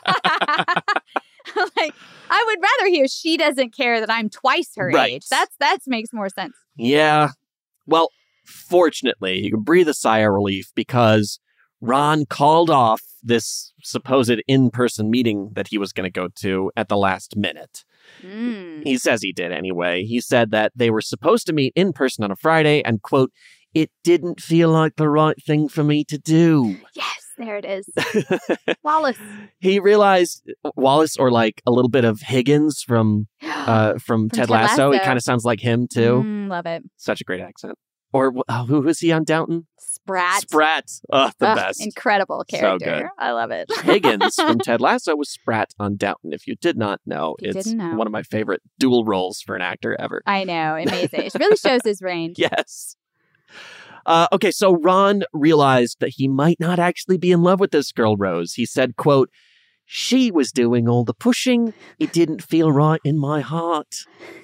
Like, I would rather hear she doesn't care that I'm twice her Right. age. That's that makes more sense. Yeah. Well, fortunately, you can breathe a sigh of relief because Ron called off this supposed in-person meeting that he was going to go to at the last minute. Mm. He says he did anyway. He said that they were supposed to meet in person on a Friday and, quote, it didn't feel like the right thing for me to do. Yes, there it is. Wallace. He realized Wallace, or like a little bit of Higgins from uh, from, From Ted Ted Lasso. It Lasso. kind of sounds like him too. Mm, love it. Such a great accent. Or uh, who was he on Downton? Sprat. Sprat. Oh, the Ugh, best. Incredible So character. good. I love it. Higgins from Ted Lasso was Sprat on Downton. If you did not know, If you it's didn't know. one of my favorite dual roles for an actor ever. I know. Amazing. It really shows his range. Yes. Uh, okay, so Ron realized that he might not actually be in love with this girl, Rose. He said, quote, she was doing all the pushing. It didn't feel right in my heart.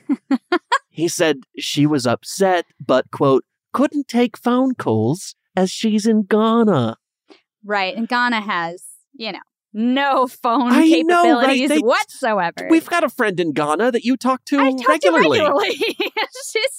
He said she was upset, but, quote, couldn't take phone calls as she's in Ghana. Right. And Ghana has, you know, no phone I know, right? capabilities They- whatsoever. We've got a friend in Ghana that you talk to I talk regularly. to regularly. She's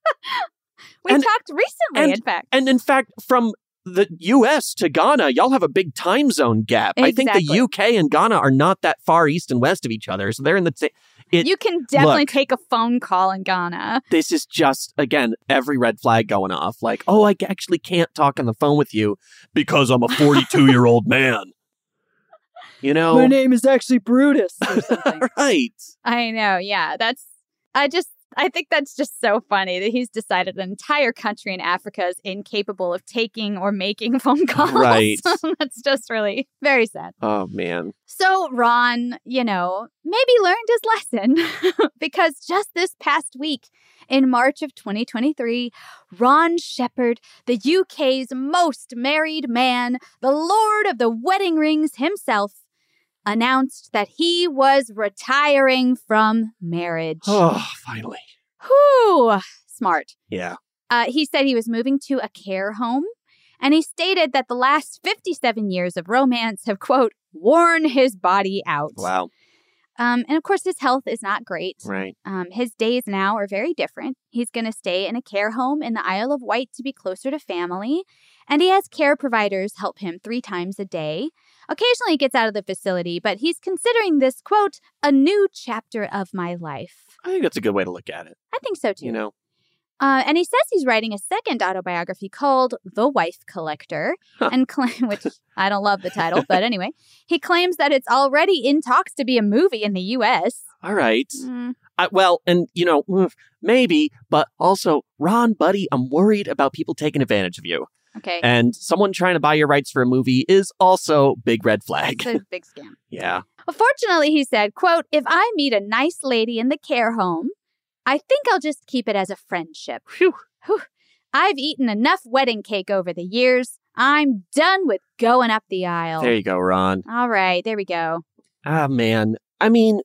we And- talked recently, and- in fact. And in fact, from the U S to Ghana, y'all have a big time zone gap. I think the Exactly. U K and Ghana are not that far east and west of each other. So they're in the same. It, You can definitely look. take a phone call in Ghana. This is just, again, every red flag going off. Like, oh, I actually can't talk on the phone with you because I'm a forty-two-year-old man. You know? name is actually Brutus or something. Right. I know. Yeah. That's, I just, I think that's just so funny that he's decided an entire country in Africa is incapable of taking or making phone calls. Right. That's just really very sad. Oh, man. So Ron, you know, maybe learned his lesson because just this past week in March of twenty twenty-three, Ron Shepherd, the U K's most married man, the Lord of the Wedding Rings himself, announced that he was retiring from marriage. Oh, finally. Whew, smart. Yeah. Uh, he said he was moving to a care home, and he stated that the last fifty-seven years of romance have, quote, worn his body out. Wow. Um, and of course, his health is not great. Right. Um, his days now are very different. He's going to stay in a care home in the Isle of Wight to be closer to family. And he has care providers help him three times a day. Occasionally he gets out of the facility, but he's considering this, quote, a new chapter of my life. I think that's a good way to look at it. I think so, too. You know? Uh, and he says he's writing a second autobiography called The Wife Collector, and claim, which I don't love the title, but anyway, he claims that it's already in talks to be a movie in the U S. All right. Mm. I, well, and, you know, mm, maybe, but also, Ron, buddy, I'm worried about people taking advantage of you. Okay. And someone trying to buy your rights for a movie is also big red flag. It's a big scam. Yeah. Well, fortunately, he said, quote, if I meet a nice lady in the care home, I think I'll just keep it as a friendship. Phew. Whew. I've eaten enough wedding cake over the years. I'm done with going up the aisle. There you go, Ron. All right, there we go. Ah, man. I mean,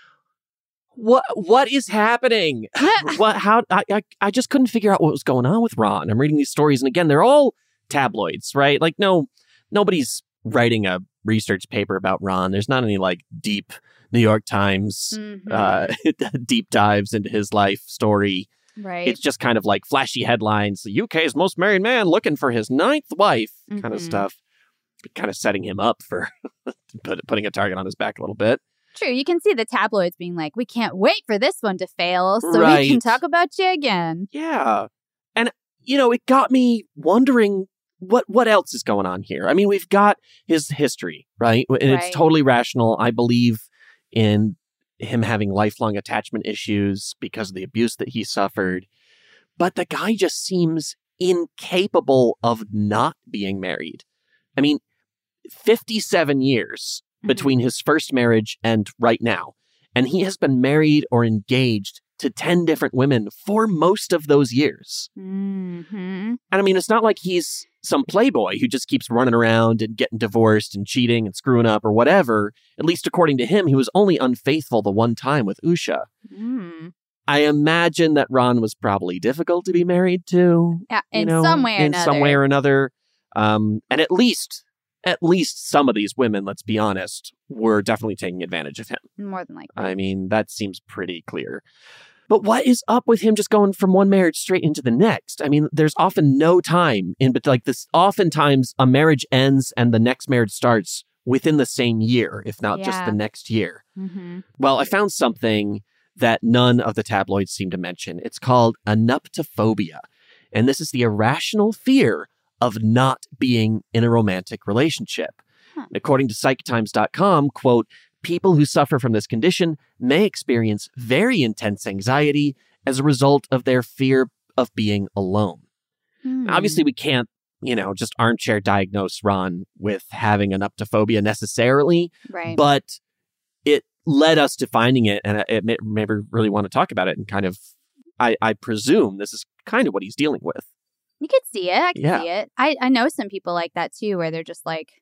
what what is happening? what? How? I, I I just couldn't figure out what was going on with Ron. I'm reading these stories, and again, they're all tabloids, right? Like, no, nobody's writing a research paper about Ron. There's not any like deep New York Times mm-hmm. uh, deep dives into his life story. Right. It's just kind of like flashy headlines. The U K's most married man looking for his ninth wife, mm-hmm. kind of stuff. Kind of setting him up for put, putting a target on his back a little bit. True. You can see the tabloids being like, we can't wait for this one to fail so right. we can talk about you again. Yeah. And, you know, it got me wondering what what else is going on here. I mean, we've got his history, right? And right. it's totally rational. I believe in him having lifelong attachment issues because of the abuse that he suffered. But the guy just seems incapable of not being married. I mean, fifty-seven years mm-hmm. between his first marriage and right now. And he has been married or engaged to ten different women for most of those years. Mm-hmm. And I mean, it's not like he's some playboy who just keeps running around and getting divorced and cheating and screwing up or whatever. At least according to him, he was only unfaithful the one time with Usha. Mm. I imagine that Ron was probably difficult to be married to. Yeah, in you know, some way or in another. some way or another. Um, and at least, at least some of these women, let's be honest, were definitely taking advantage of him. More than likely. I mean, that seems pretty clear. But what is up with him just going from one marriage straight into the next? I mean, there's often no time in, but like this, oftentimes a marriage ends and the next marriage starts within the same year, if not yeah. just the next year. Mm-hmm. Well, I found something that none of the tabloids seem to mention. It's called anuptophobia. And this is the irrational fear of not being in a romantic relationship. Huh. According to psych times dot com, quote, people who suffer from this condition may experience very intense anxiety as a result of their fear of being alone. Hmm. Now, obviously, we can't, you know, just armchair diagnose Ron with having anuptophobia necessarily, right. but it led us to finding it, and it made me really want to talk about it, and kind of, I, I presume this is kind of what he's dealing with. You could see it. I could Yeah. see it. I, I know some people like that too, where they're just like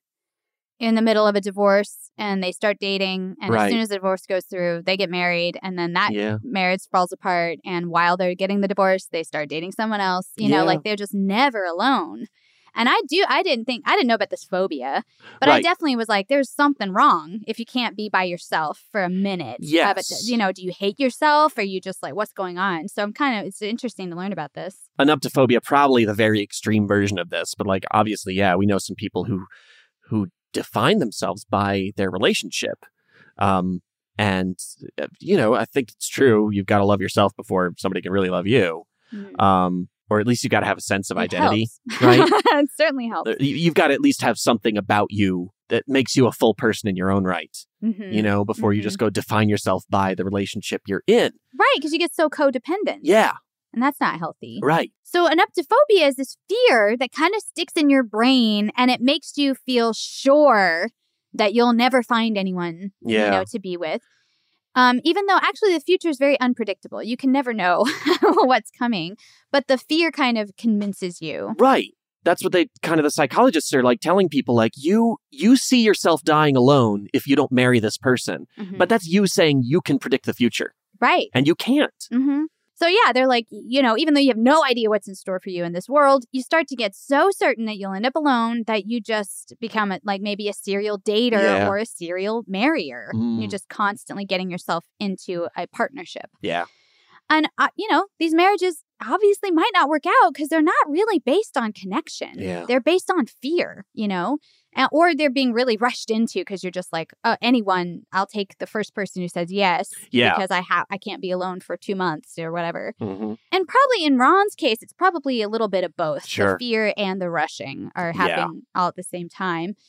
in the middle of a divorce and they start dating. And Right. as soon as the divorce goes through, they get married. And then that Yeah. marriage falls apart. And while they're getting the divorce, they start dating someone else. You know, Yeah. like they're just never alone. And I do, I didn't think, I didn't know about this phobia, but I Right. definitely was like, there's something wrong if you can't be by yourself for a minute. Yes. Have it- you know, do you hate yourself? Or are you just like, what's going on? So I'm kind of, it's interesting to learn about this. Anuptophobia, probably the very extreme version of this, but like obviously, yeah, we know some people who who define themselves by their relationship. Um, and, uh, you know, I think it's true. You've got to love yourself before somebody can really love you. Mm. Um, or at least you've got to have a sense of It identity, helps. right? It certainly helps. You- You've got to at least have something about you that makes you a full person in your own right, Mhm. you know, before you Mhm. just go define yourself by the relationship you're in. Right, because you get so codependent. Yeah, And that's not healthy. right. So anuptophobia is this fear that kind of sticks in your brain and it makes you feel sure that you'll never find anyone, Yeah. you know, to be with. Um, even though actually the future is very unpredictable. You can never know what's coming. But the fear kind of convinces you. Right. That's what they kind of the psychologists are like telling people, like, you you see yourself dying alone if you don't marry this person. Mhm. But that's you saying you can predict the future. Right. And you can't. Mm-hmm. So yeah, they're like, you know, even though you have no idea what's in store for you in this world, you start to get so certain that you'll end up alone that you just become a, like maybe a serial dater Yeah. or a serial marrier. Mm. You're just constantly getting yourself into a partnership. Yeah. And, uh, you know, these marriages obviously might not work out because they're not really based on connection. Yeah. They're based on fear, you know, and, or they're being really rushed into because you're just like, uh, anyone, I'll take the first person who says yes Yeah. because I have I can't be alone for two months or whatever. Mm-hmm. And probably in Ron's case, it's probably a little bit of both. Sure. The fear and the rushing are Yeah. happening all at the same time.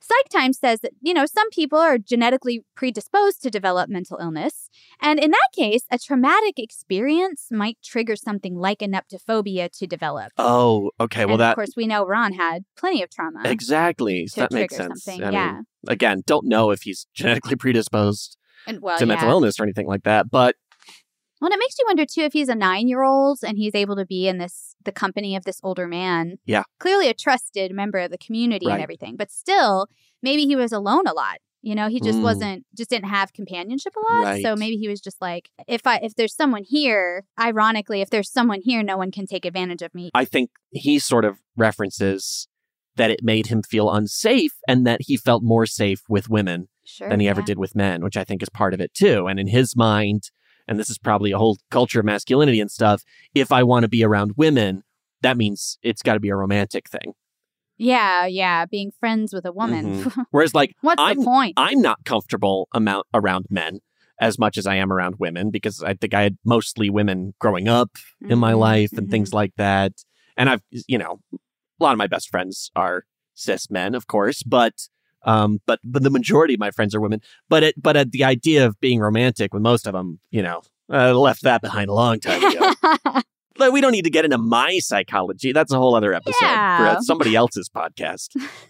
Psych Times says that, you know, some people are genetically predisposed to develop mental illness. And in that case, a traumatic experience might trigger something like aneptophobia to develop. Oh, okay. Well, and that. Of course, we know Ron had plenty of trauma. Exactly. So to that makes trigger sense. something. I yeah. mean, again, don't know if he's genetically predisposed and, well, to yeah. mental illness or anything like that. But. Well, and it makes you wonder, too, if he's a nine-year-old and he's able to be in this the company of this older man. Yeah. Clearly a trusted member of the community Right. and everything. But still, maybe he was alone a lot. You know, he just Mm. wasn't, just didn't have companionship a lot. Right. So maybe he was just like, if I if there's someone here, ironically, if there's someone here, no one can take advantage of me. I think he sort of references that it made him feel unsafe and that he felt more safe with women Sure, than he ever yeah. did with men, which I think is part of it, too. And in his mind, and this is probably a whole culture of masculinity and stuff, if I want to be around women, that means it's got to be a romantic thing. Yeah, yeah, being friends with a woman. Mhm. Whereas, like, What's I'm, the point? I'm not comfortable amount around men as much as I am around women because I think I had mostly women growing up in my Mhm, life and mhm. things like that. And I've, you know, a lot of my best friends are cis men, of course, but um, but but the majority of my friends are women. But it, but uh, the idea of being romantic with most of them, you know, uh, left that behind a long time ago. Like, we don't need to get into my psychology. That's a whole other episode Yeah. for uh, somebody else's podcast.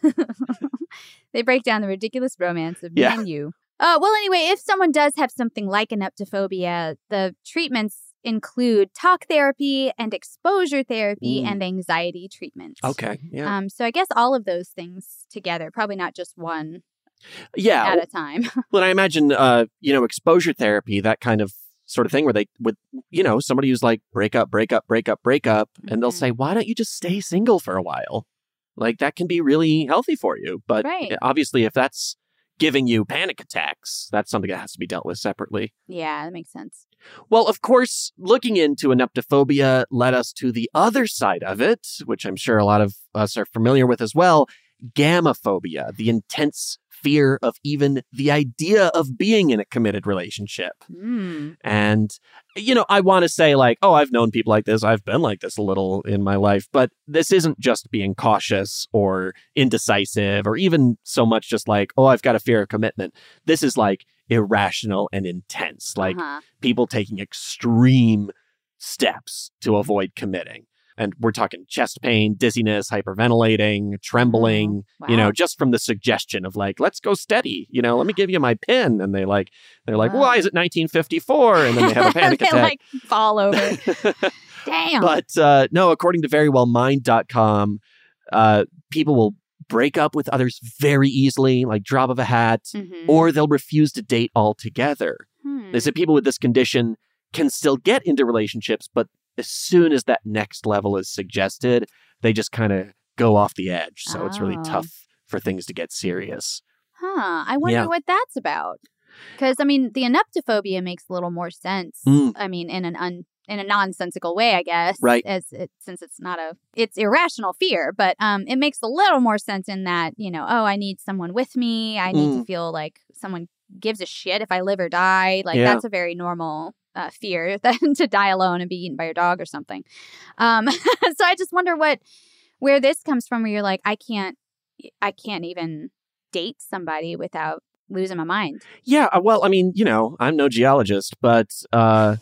They break down the ridiculous romance of me Yeah. and you. Uh, well, anyway, if someone does have something like aneptophobia, the treatments include talk therapy and exposure therapy Mm. and anxiety treatments. Okay, yeah. Um, so I guess all of those things together, probably not just one Yeah. at a time. Well, I imagine, uh, you know, exposure therapy, that kind of sort of thing where they would, you know, somebody who's like, break up, break up, break up, break up. And they'll Mhm. say, why don't you just stay single for a while? Like, that can be really healthy for you. But Right. obviously, if that's giving you panic attacks, that's something that has to be dealt with separately. Yeah, that makes sense. Well, of course, looking into aneptophobia led us to the other side of it, which I'm sure a lot of us are familiar with as well, gamophobia, the intense fear of even the idea of being in a committed relationship. Mm. And, you know, I want to say like, oh, I've known people like this. I've been like this a little in my life. But this isn't just being cautious or indecisive or even so much just like, oh, I've got a fear of commitment. This is like irrational and intense, like Uh-huh. people taking extreme steps to avoid committing. And we're talking chest pain, dizziness, hyperventilating, trembling, Oh, you know, wow. just from the suggestion of like, let's go steady, you know, let me give you my pin. And they like, they're like, Wow. why is it nineteen fifty-four? And then they have a panic they attack. like fall over. Damn. But uh, no, according to very well mind dot com, uh, people will break up with others very easily, like drop of a hat, Mhm. or they'll refuse to date altogether. Hmm. They say people with this condition can still get into relationships, but as soon as that next level is suggested, they just kind of go off the edge. So it's really Oh. tough for things to get serious. Huh. I wonder Yeah. what that's about. Because, I mean, the aneptophobia makes a little more sense. Mm. I mean, in an un, in a nonsensical way, I guess. Right. As it, since it's not a, it's irrational fear, but um, it makes a little more sense in that, you know, oh, I need someone with me. I need Mm. to feel like someone gives a shit if I live or die. Like, Yeah. that's a very normal uh, fear than to die alone and be eaten by your dog or something. Um, so I just wonder what, where this comes from, where you're like, I can't, I can't even date somebody without losing my mind. Yeah, uh, well, I mean, you know, I'm no geologist, but uh,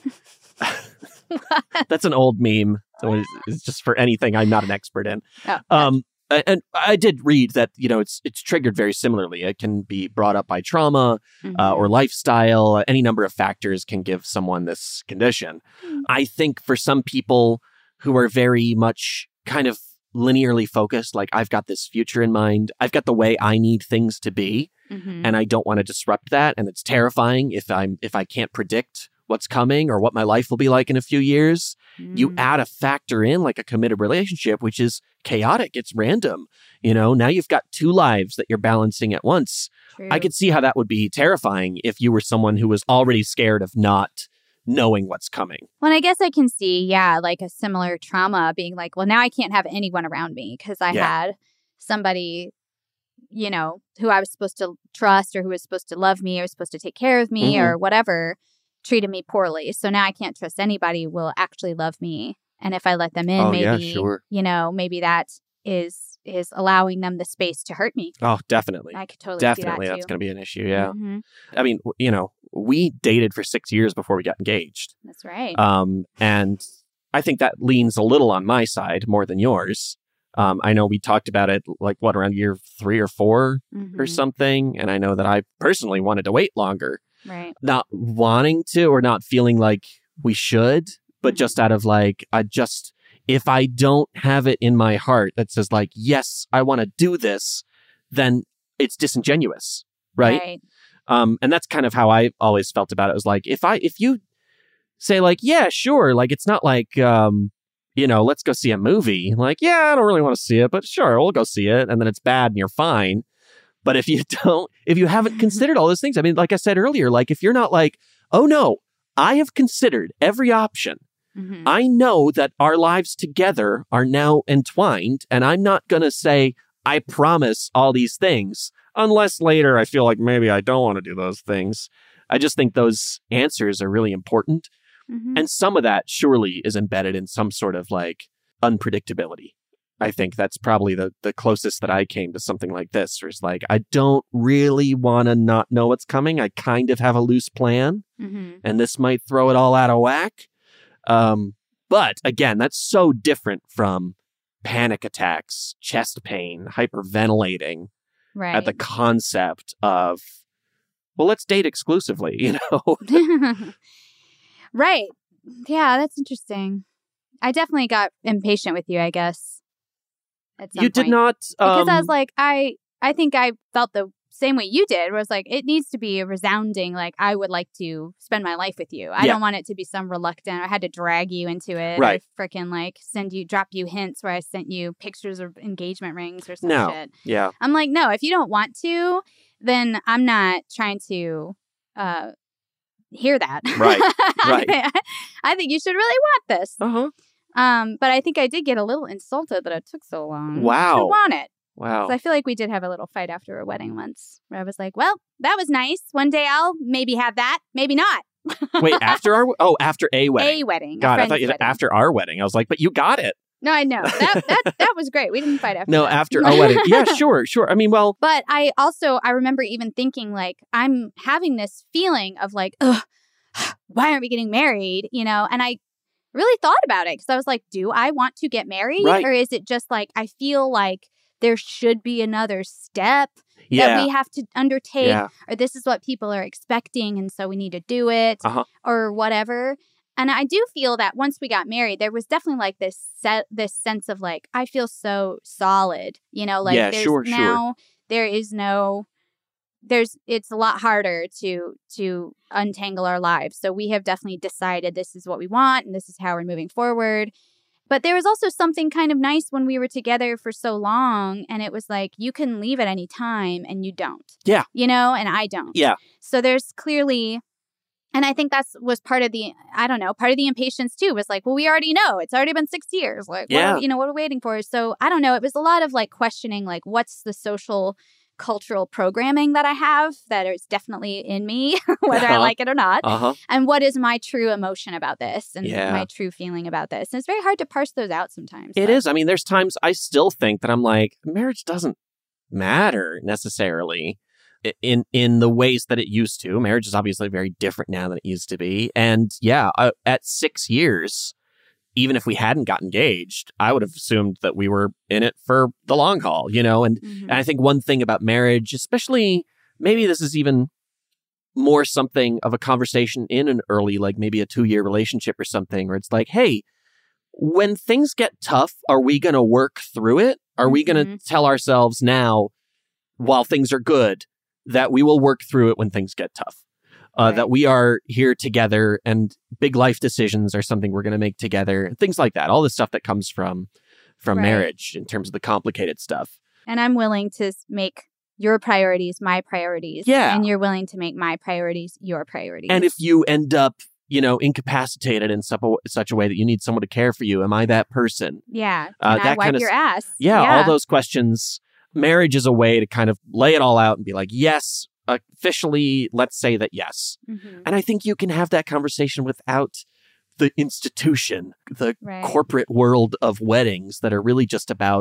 that's an old meme. So it's, it's just for anything I'm not an expert in. Oh, Um, a- and I did read that, you know, it's it's triggered very similarly. It can be brought up by trauma uh, or lifestyle. Any number of factors can give someone this condition. Mm. I think for some people who are very much kind of linearly focused, like I've got this future in mind, I've got the way I need things to be, Mhm. and I don't want to disrupt that. And it's terrifying if I'm if I can't predict what's coming or what my life will be like in a few years. You Mm. add a factor in like a committed relationship, which is chaotic. It's random. You know, now you've got two lives that you're balancing at once. True. I could see how that would be terrifying if you were someone who was already scared of not knowing what's coming. Well, I guess I can see, yeah, like a similar trauma being like, well, now I can't have anyone around me because I Yeah. had somebody, you know, who I was supposed to trust or who was supposed to love me or was supposed to take care of me Mhm. or whatever treated me poorly. So now I can't trust anybody who will actually love me. And if I let them in, Oh, yeah, maybe, sure. you know, maybe that is is allowing them the space to hurt me. Oh, definitely. I could totally Definitely, see that that's too. going to be an issue, yeah. Mm-hmm. I mean, w- you know, we dated for six years before we got engaged. That's right. Um, and I think that leans a little on my side more than yours. Um, I know we talked about it like, what, around year three or four mm-hmm. or something. And I know that I personally wanted to wait longer. Right. Not wanting to or not feeling like we should, but mm-hmm. just out of like, I just, if I don't have it in my heart that says like, yes, I want to do this, then it's disingenuous. Right. Right. Um, and that's kind of how I always felt about it. It was like, if I, if you say like, yeah, sure. Like, it's not like, um, you know, let's go see a movie. Like, yeah, I don't really want to see it, but sure, we'll go see it. And then it's bad and you're fine. But if you don't, if you haven't considered all those things, I mean, like I said earlier, like if you're not like, oh no, I have considered every option. Mm-hmm. I know that our lives together are now entwined, and I'm not going to say, I promise all these things, unless later I feel like maybe I don't want to do those things. I just think those answers are really important. Mm-hmm. And some of that surely is embedded in some sort of like unpredictability. I think that's probably the, the closest that I came to something like this, where it's like, I don't really want to not know what's coming. I kind of have a loose plan, mm-hmm. and this might throw it all out of whack. Um, but again, that's so different from panic attacks, chest pain, hyperventilating, right. at the concept of, well, let's date exclusively, you know? Right. Yeah, that's interesting. I definitely got impatient with you, I guess. At some You did point. not... Um, Because I was like, I, I think I felt the same way you did, where it's like, it needs to be a resounding, like, I would like to spend my life with you. I Yeah. don't want it to be some reluctant, I had to drag you into it. Right. Or freaking like send you, drop you hints where I sent you pictures of engagement rings or some No. shit. Yeah. I'm like, no, if you don't want to, then I'm not trying to uh, hear that. Right, right. I, I think you should really want this. Uh-huh. Um, but I think I did get a little insulted that it took so long. Wow. to want it. Wow. So I feel like we did have a little fight after a wedding once, where I was like, well, that was nice. One day I'll maybe have that, maybe not. Wait, after our... Oh, after a wedding. A wedding. a God, I friend's thought you said wedding. after our wedding. I was like, but you got it. No, I know. That, that, that was great. We didn't fight after No, that. after our wedding. Yeah, sure, sure. I mean, well... But I also, I remember even thinking, like, I'm having this feeling of like, ugh, why aren't we getting married? You know, and I really thought about it because I was like, do I want to get married? Right. Or is it just like, I feel like there should be another step Yeah. that we have to undertake, Yeah. or this is what people are expecting, and so we need to do it, Uh-huh. or whatever. And I do feel that once we got married, there was definitely like this set, this sense of like, I feel so solid, you know, like Yeah, there's sure, sure. now, there is no, there's, it's a lot harder to, to untangle our lives. So we have definitely decided this is what we want and this is how we're moving forward. But there was also something kind of nice when we were together for so long, and it was like, you can leave at any time and you don't. Yeah. You know, and I don't. Yeah. So there's clearly, and I think that's was part of the, I don't know, part of the impatience too, was like, well, we already know. It's already been six years. Like, Yeah. what are, you know, what are we waiting for? So I don't know. It was a lot of like questioning, like, what's the social cultural programming that I have that is definitely in me, whether I Uh-huh. like it or not. Uh-huh. And what is my true emotion about this and Yeah. my true feeling about this? And it's very hard to parse those out sometimes. It but- is. I mean, there's times I still think that I'm like, marriage doesn't matter necessarily i- in in the ways that it used to. Marriage is obviously very different now than it used to be. And yeah, uh, at six years, even if we hadn't got engaged, I would have assumed that we were in it for the long haul, you know? And, Mhm. and I think one thing about marriage, especially maybe this is even more something of a conversation in an early, like maybe a two year relationship or something, where it's like, hey, when things get tough, are we going to work through it? Are we going to Mhm. tell ourselves now, while things are good, that we will work through it when things get tough? Uh, Right. That we are here together and big life decisions are something we're going to make together. Things like that. All the stuff that comes from from Right. marriage in terms of the complicated stuff. And I'm willing to s- make your priorities my priorities. Yeah. And you're willing to make my priorities your priorities. And if you end up, you know, incapacitated in such a, such a way that you need someone to care for you, am I that person? yeah. Can Uh, I that wipe kind of your s- ass? Yeah, all those questions. Marriage is a way to kind of lay it all out and be like, yes, officially, let's say that yes. Mhm. And I think you can have that conversation without the institution, the Right. corporate world of weddings that are really just about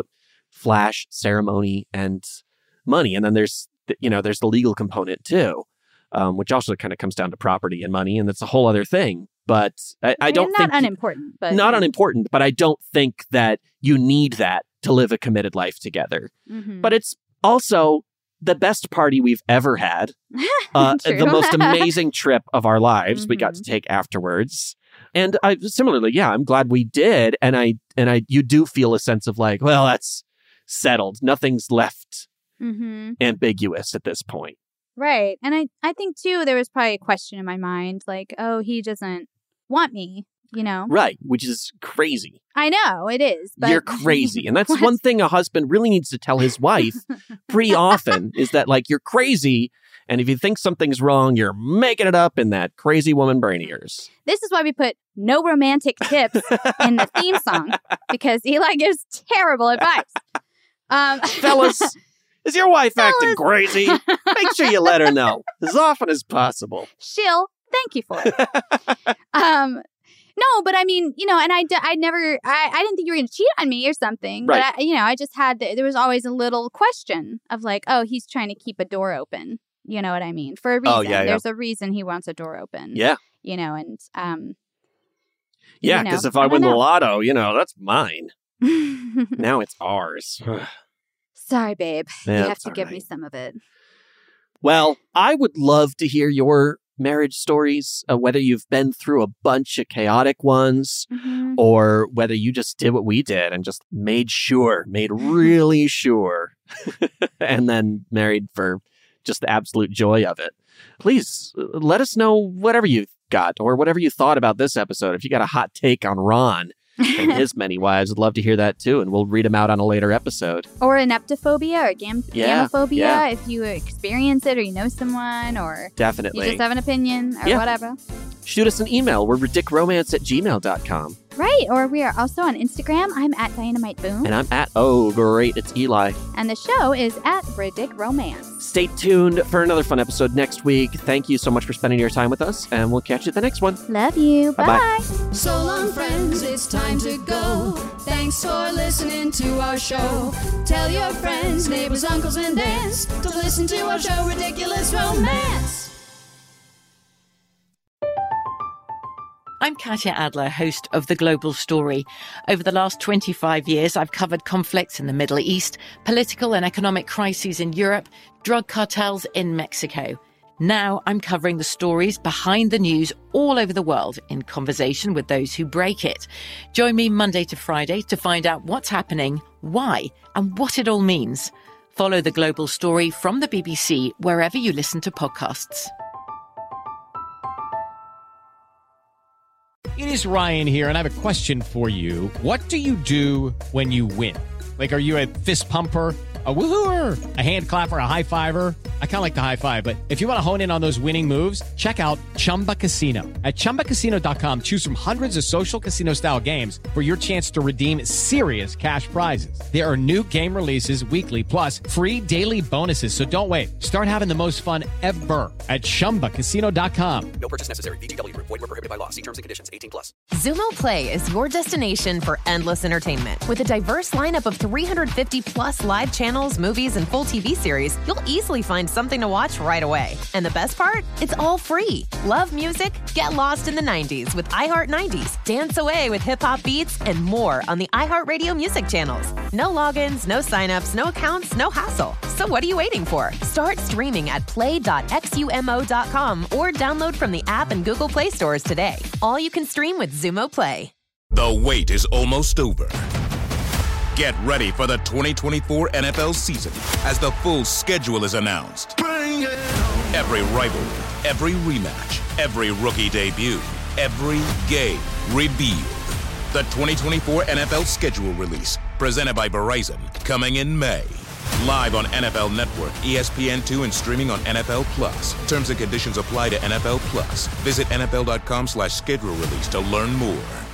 flash, ceremony, and money. And then there's, the, you know, there's the legal component too, um, which also kind of comes down to property and money. And that's a whole other thing. But I, I don't not think... Not unimportant. But Not unimportant, but I don't think that you need that to live a committed life together. Mm-hmm. But it's also the best party we've ever had. Uh, the most amazing trip of our lives mm-hmm. we got to take afterwards. And I similarly, yeah, I'm glad we did. And I and I you do feel a sense of like, well, that's settled. Nothing's left mm-hmm. ambiguous at this point. Right. And I, I think, too, there was probably a question in my mind, like, oh, he doesn't want me, you know? Right, which is crazy. I know, it is. But you're crazy. And that's one thing a husband really needs to tell his wife pretty often is that, like, you're crazy. And if you think something's wrong, you're making it up in that crazy woman brain of yours. This is why we put no romantic tips in the theme song, because Eli gives terrible advice. Um, Fellas, is your wife Fellas. acting crazy? Make sure you let her know as often as possible. She'll thank you for it. um, no, but I mean, you know, and I, I never, I, I didn't think you were going to cheat on me or something. Right. But, I, you know, I just had, the, there was always a little question of like, oh, he's trying to keep a door open. You know what I mean? For a reason. Oh, yeah, yeah. There's a reason he wants a door open. Yeah. You know, and, um, yeah, because you know, if I, I win know. the lotto, you know, that's mine. Now it's ours. Sorry, babe. Yeah, you have to give right. me some of it. Well, I would love to hear your marriage stories, uh, whether you've been through a bunch of chaotic ones mm-hmm. or whether you just did what we did and just made sure, made really sure, and then married for just the absolute joy of it. Please uh, let us know whatever you got or whatever you thought about this episode. If you got a hot take on Ron and his many wives, I'd love to hear that too, and we'll read them out on a later episode. Or aneptophobia or gam- yeah, gamophobia, yeah. if you experience it or you know someone or definitely you just have an opinion or yeah. whatever. Shoot us an email. We're ridic-romance at gmail dot com. Right, or we are also on Instagram. I'm at Dynamite Boom. And I'm at, oh, great, it's Eli. And the show is at Ridic Romance. Stay tuned for another fun episode next week. Thank you so much for spending your time with us, and we'll catch you at the next one. Love you. Bye-bye. Bye. So long, friends, it's time to go. Thanks for listening to our show. Tell your friends, neighbors, uncles, and aunts to listen to our show, Ridiculous Romance. I'm Katya Adler, host of The Global Story. Over the last twenty-five years, I've covered conflicts in the Middle East, political and economic crises in Europe, drug cartels in Mexico. Now I'm covering the stories behind the news all over the world in conversation with those who break it. Join me Monday to Friday to find out what's happening, why, and what it all means. Follow The Global Story from the B B C wherever you listen to podcasts. It is Ryan here, and I have a question for you. What do you do when you win? Like, are you a fist pumper, a woohooer, a hand clapper, a high fiver? I kind of like the high five, but if you want to hone in on those winning moves, check out Chumba Casino. At chumba casino dot com, choose from hundreds of social casino-style games for your chance to redeem serious cash prizes. There are new game releases weekly, plus free daily bonuses, so don't wait. Start having the most fun ever at chumba casino dot com. No purchase necessary. V G W. Void where prohibited by law. See terms and conditions. eighteen plus. Xumo Play is your destination for endless entertainment. With a diverse lineup of three hundred fifty plus live channels, movies, and full T V series, you'll easily find something to watch right away. And the best part? It's all free. Love music? Get lost in the nineties with iHeart nineties. Dance away with hip-hop beats and more on the iHeartRadio music channels. No logins, no signups, no accounts, no hassle. So what are you waiting for? Start streaming at play dot xumo dot com or download from the app and Google Play stores today. All you can stream with Xumo Play. The wait is almost over. Get ready for the twenty twenty-four N F L season as the full schedule is announced. Bring it on. Every rivalry, every rematch, every rookie debut, every game revealed. The twenty twenty-four N F L schedule release, presented by Verizon, coming in May. Live on N F L Network, E S P N two, and streaming on N F L Plus. Terms and conditions apply to N F L Plus. Visit N F L dot com slash schedule release to learn more.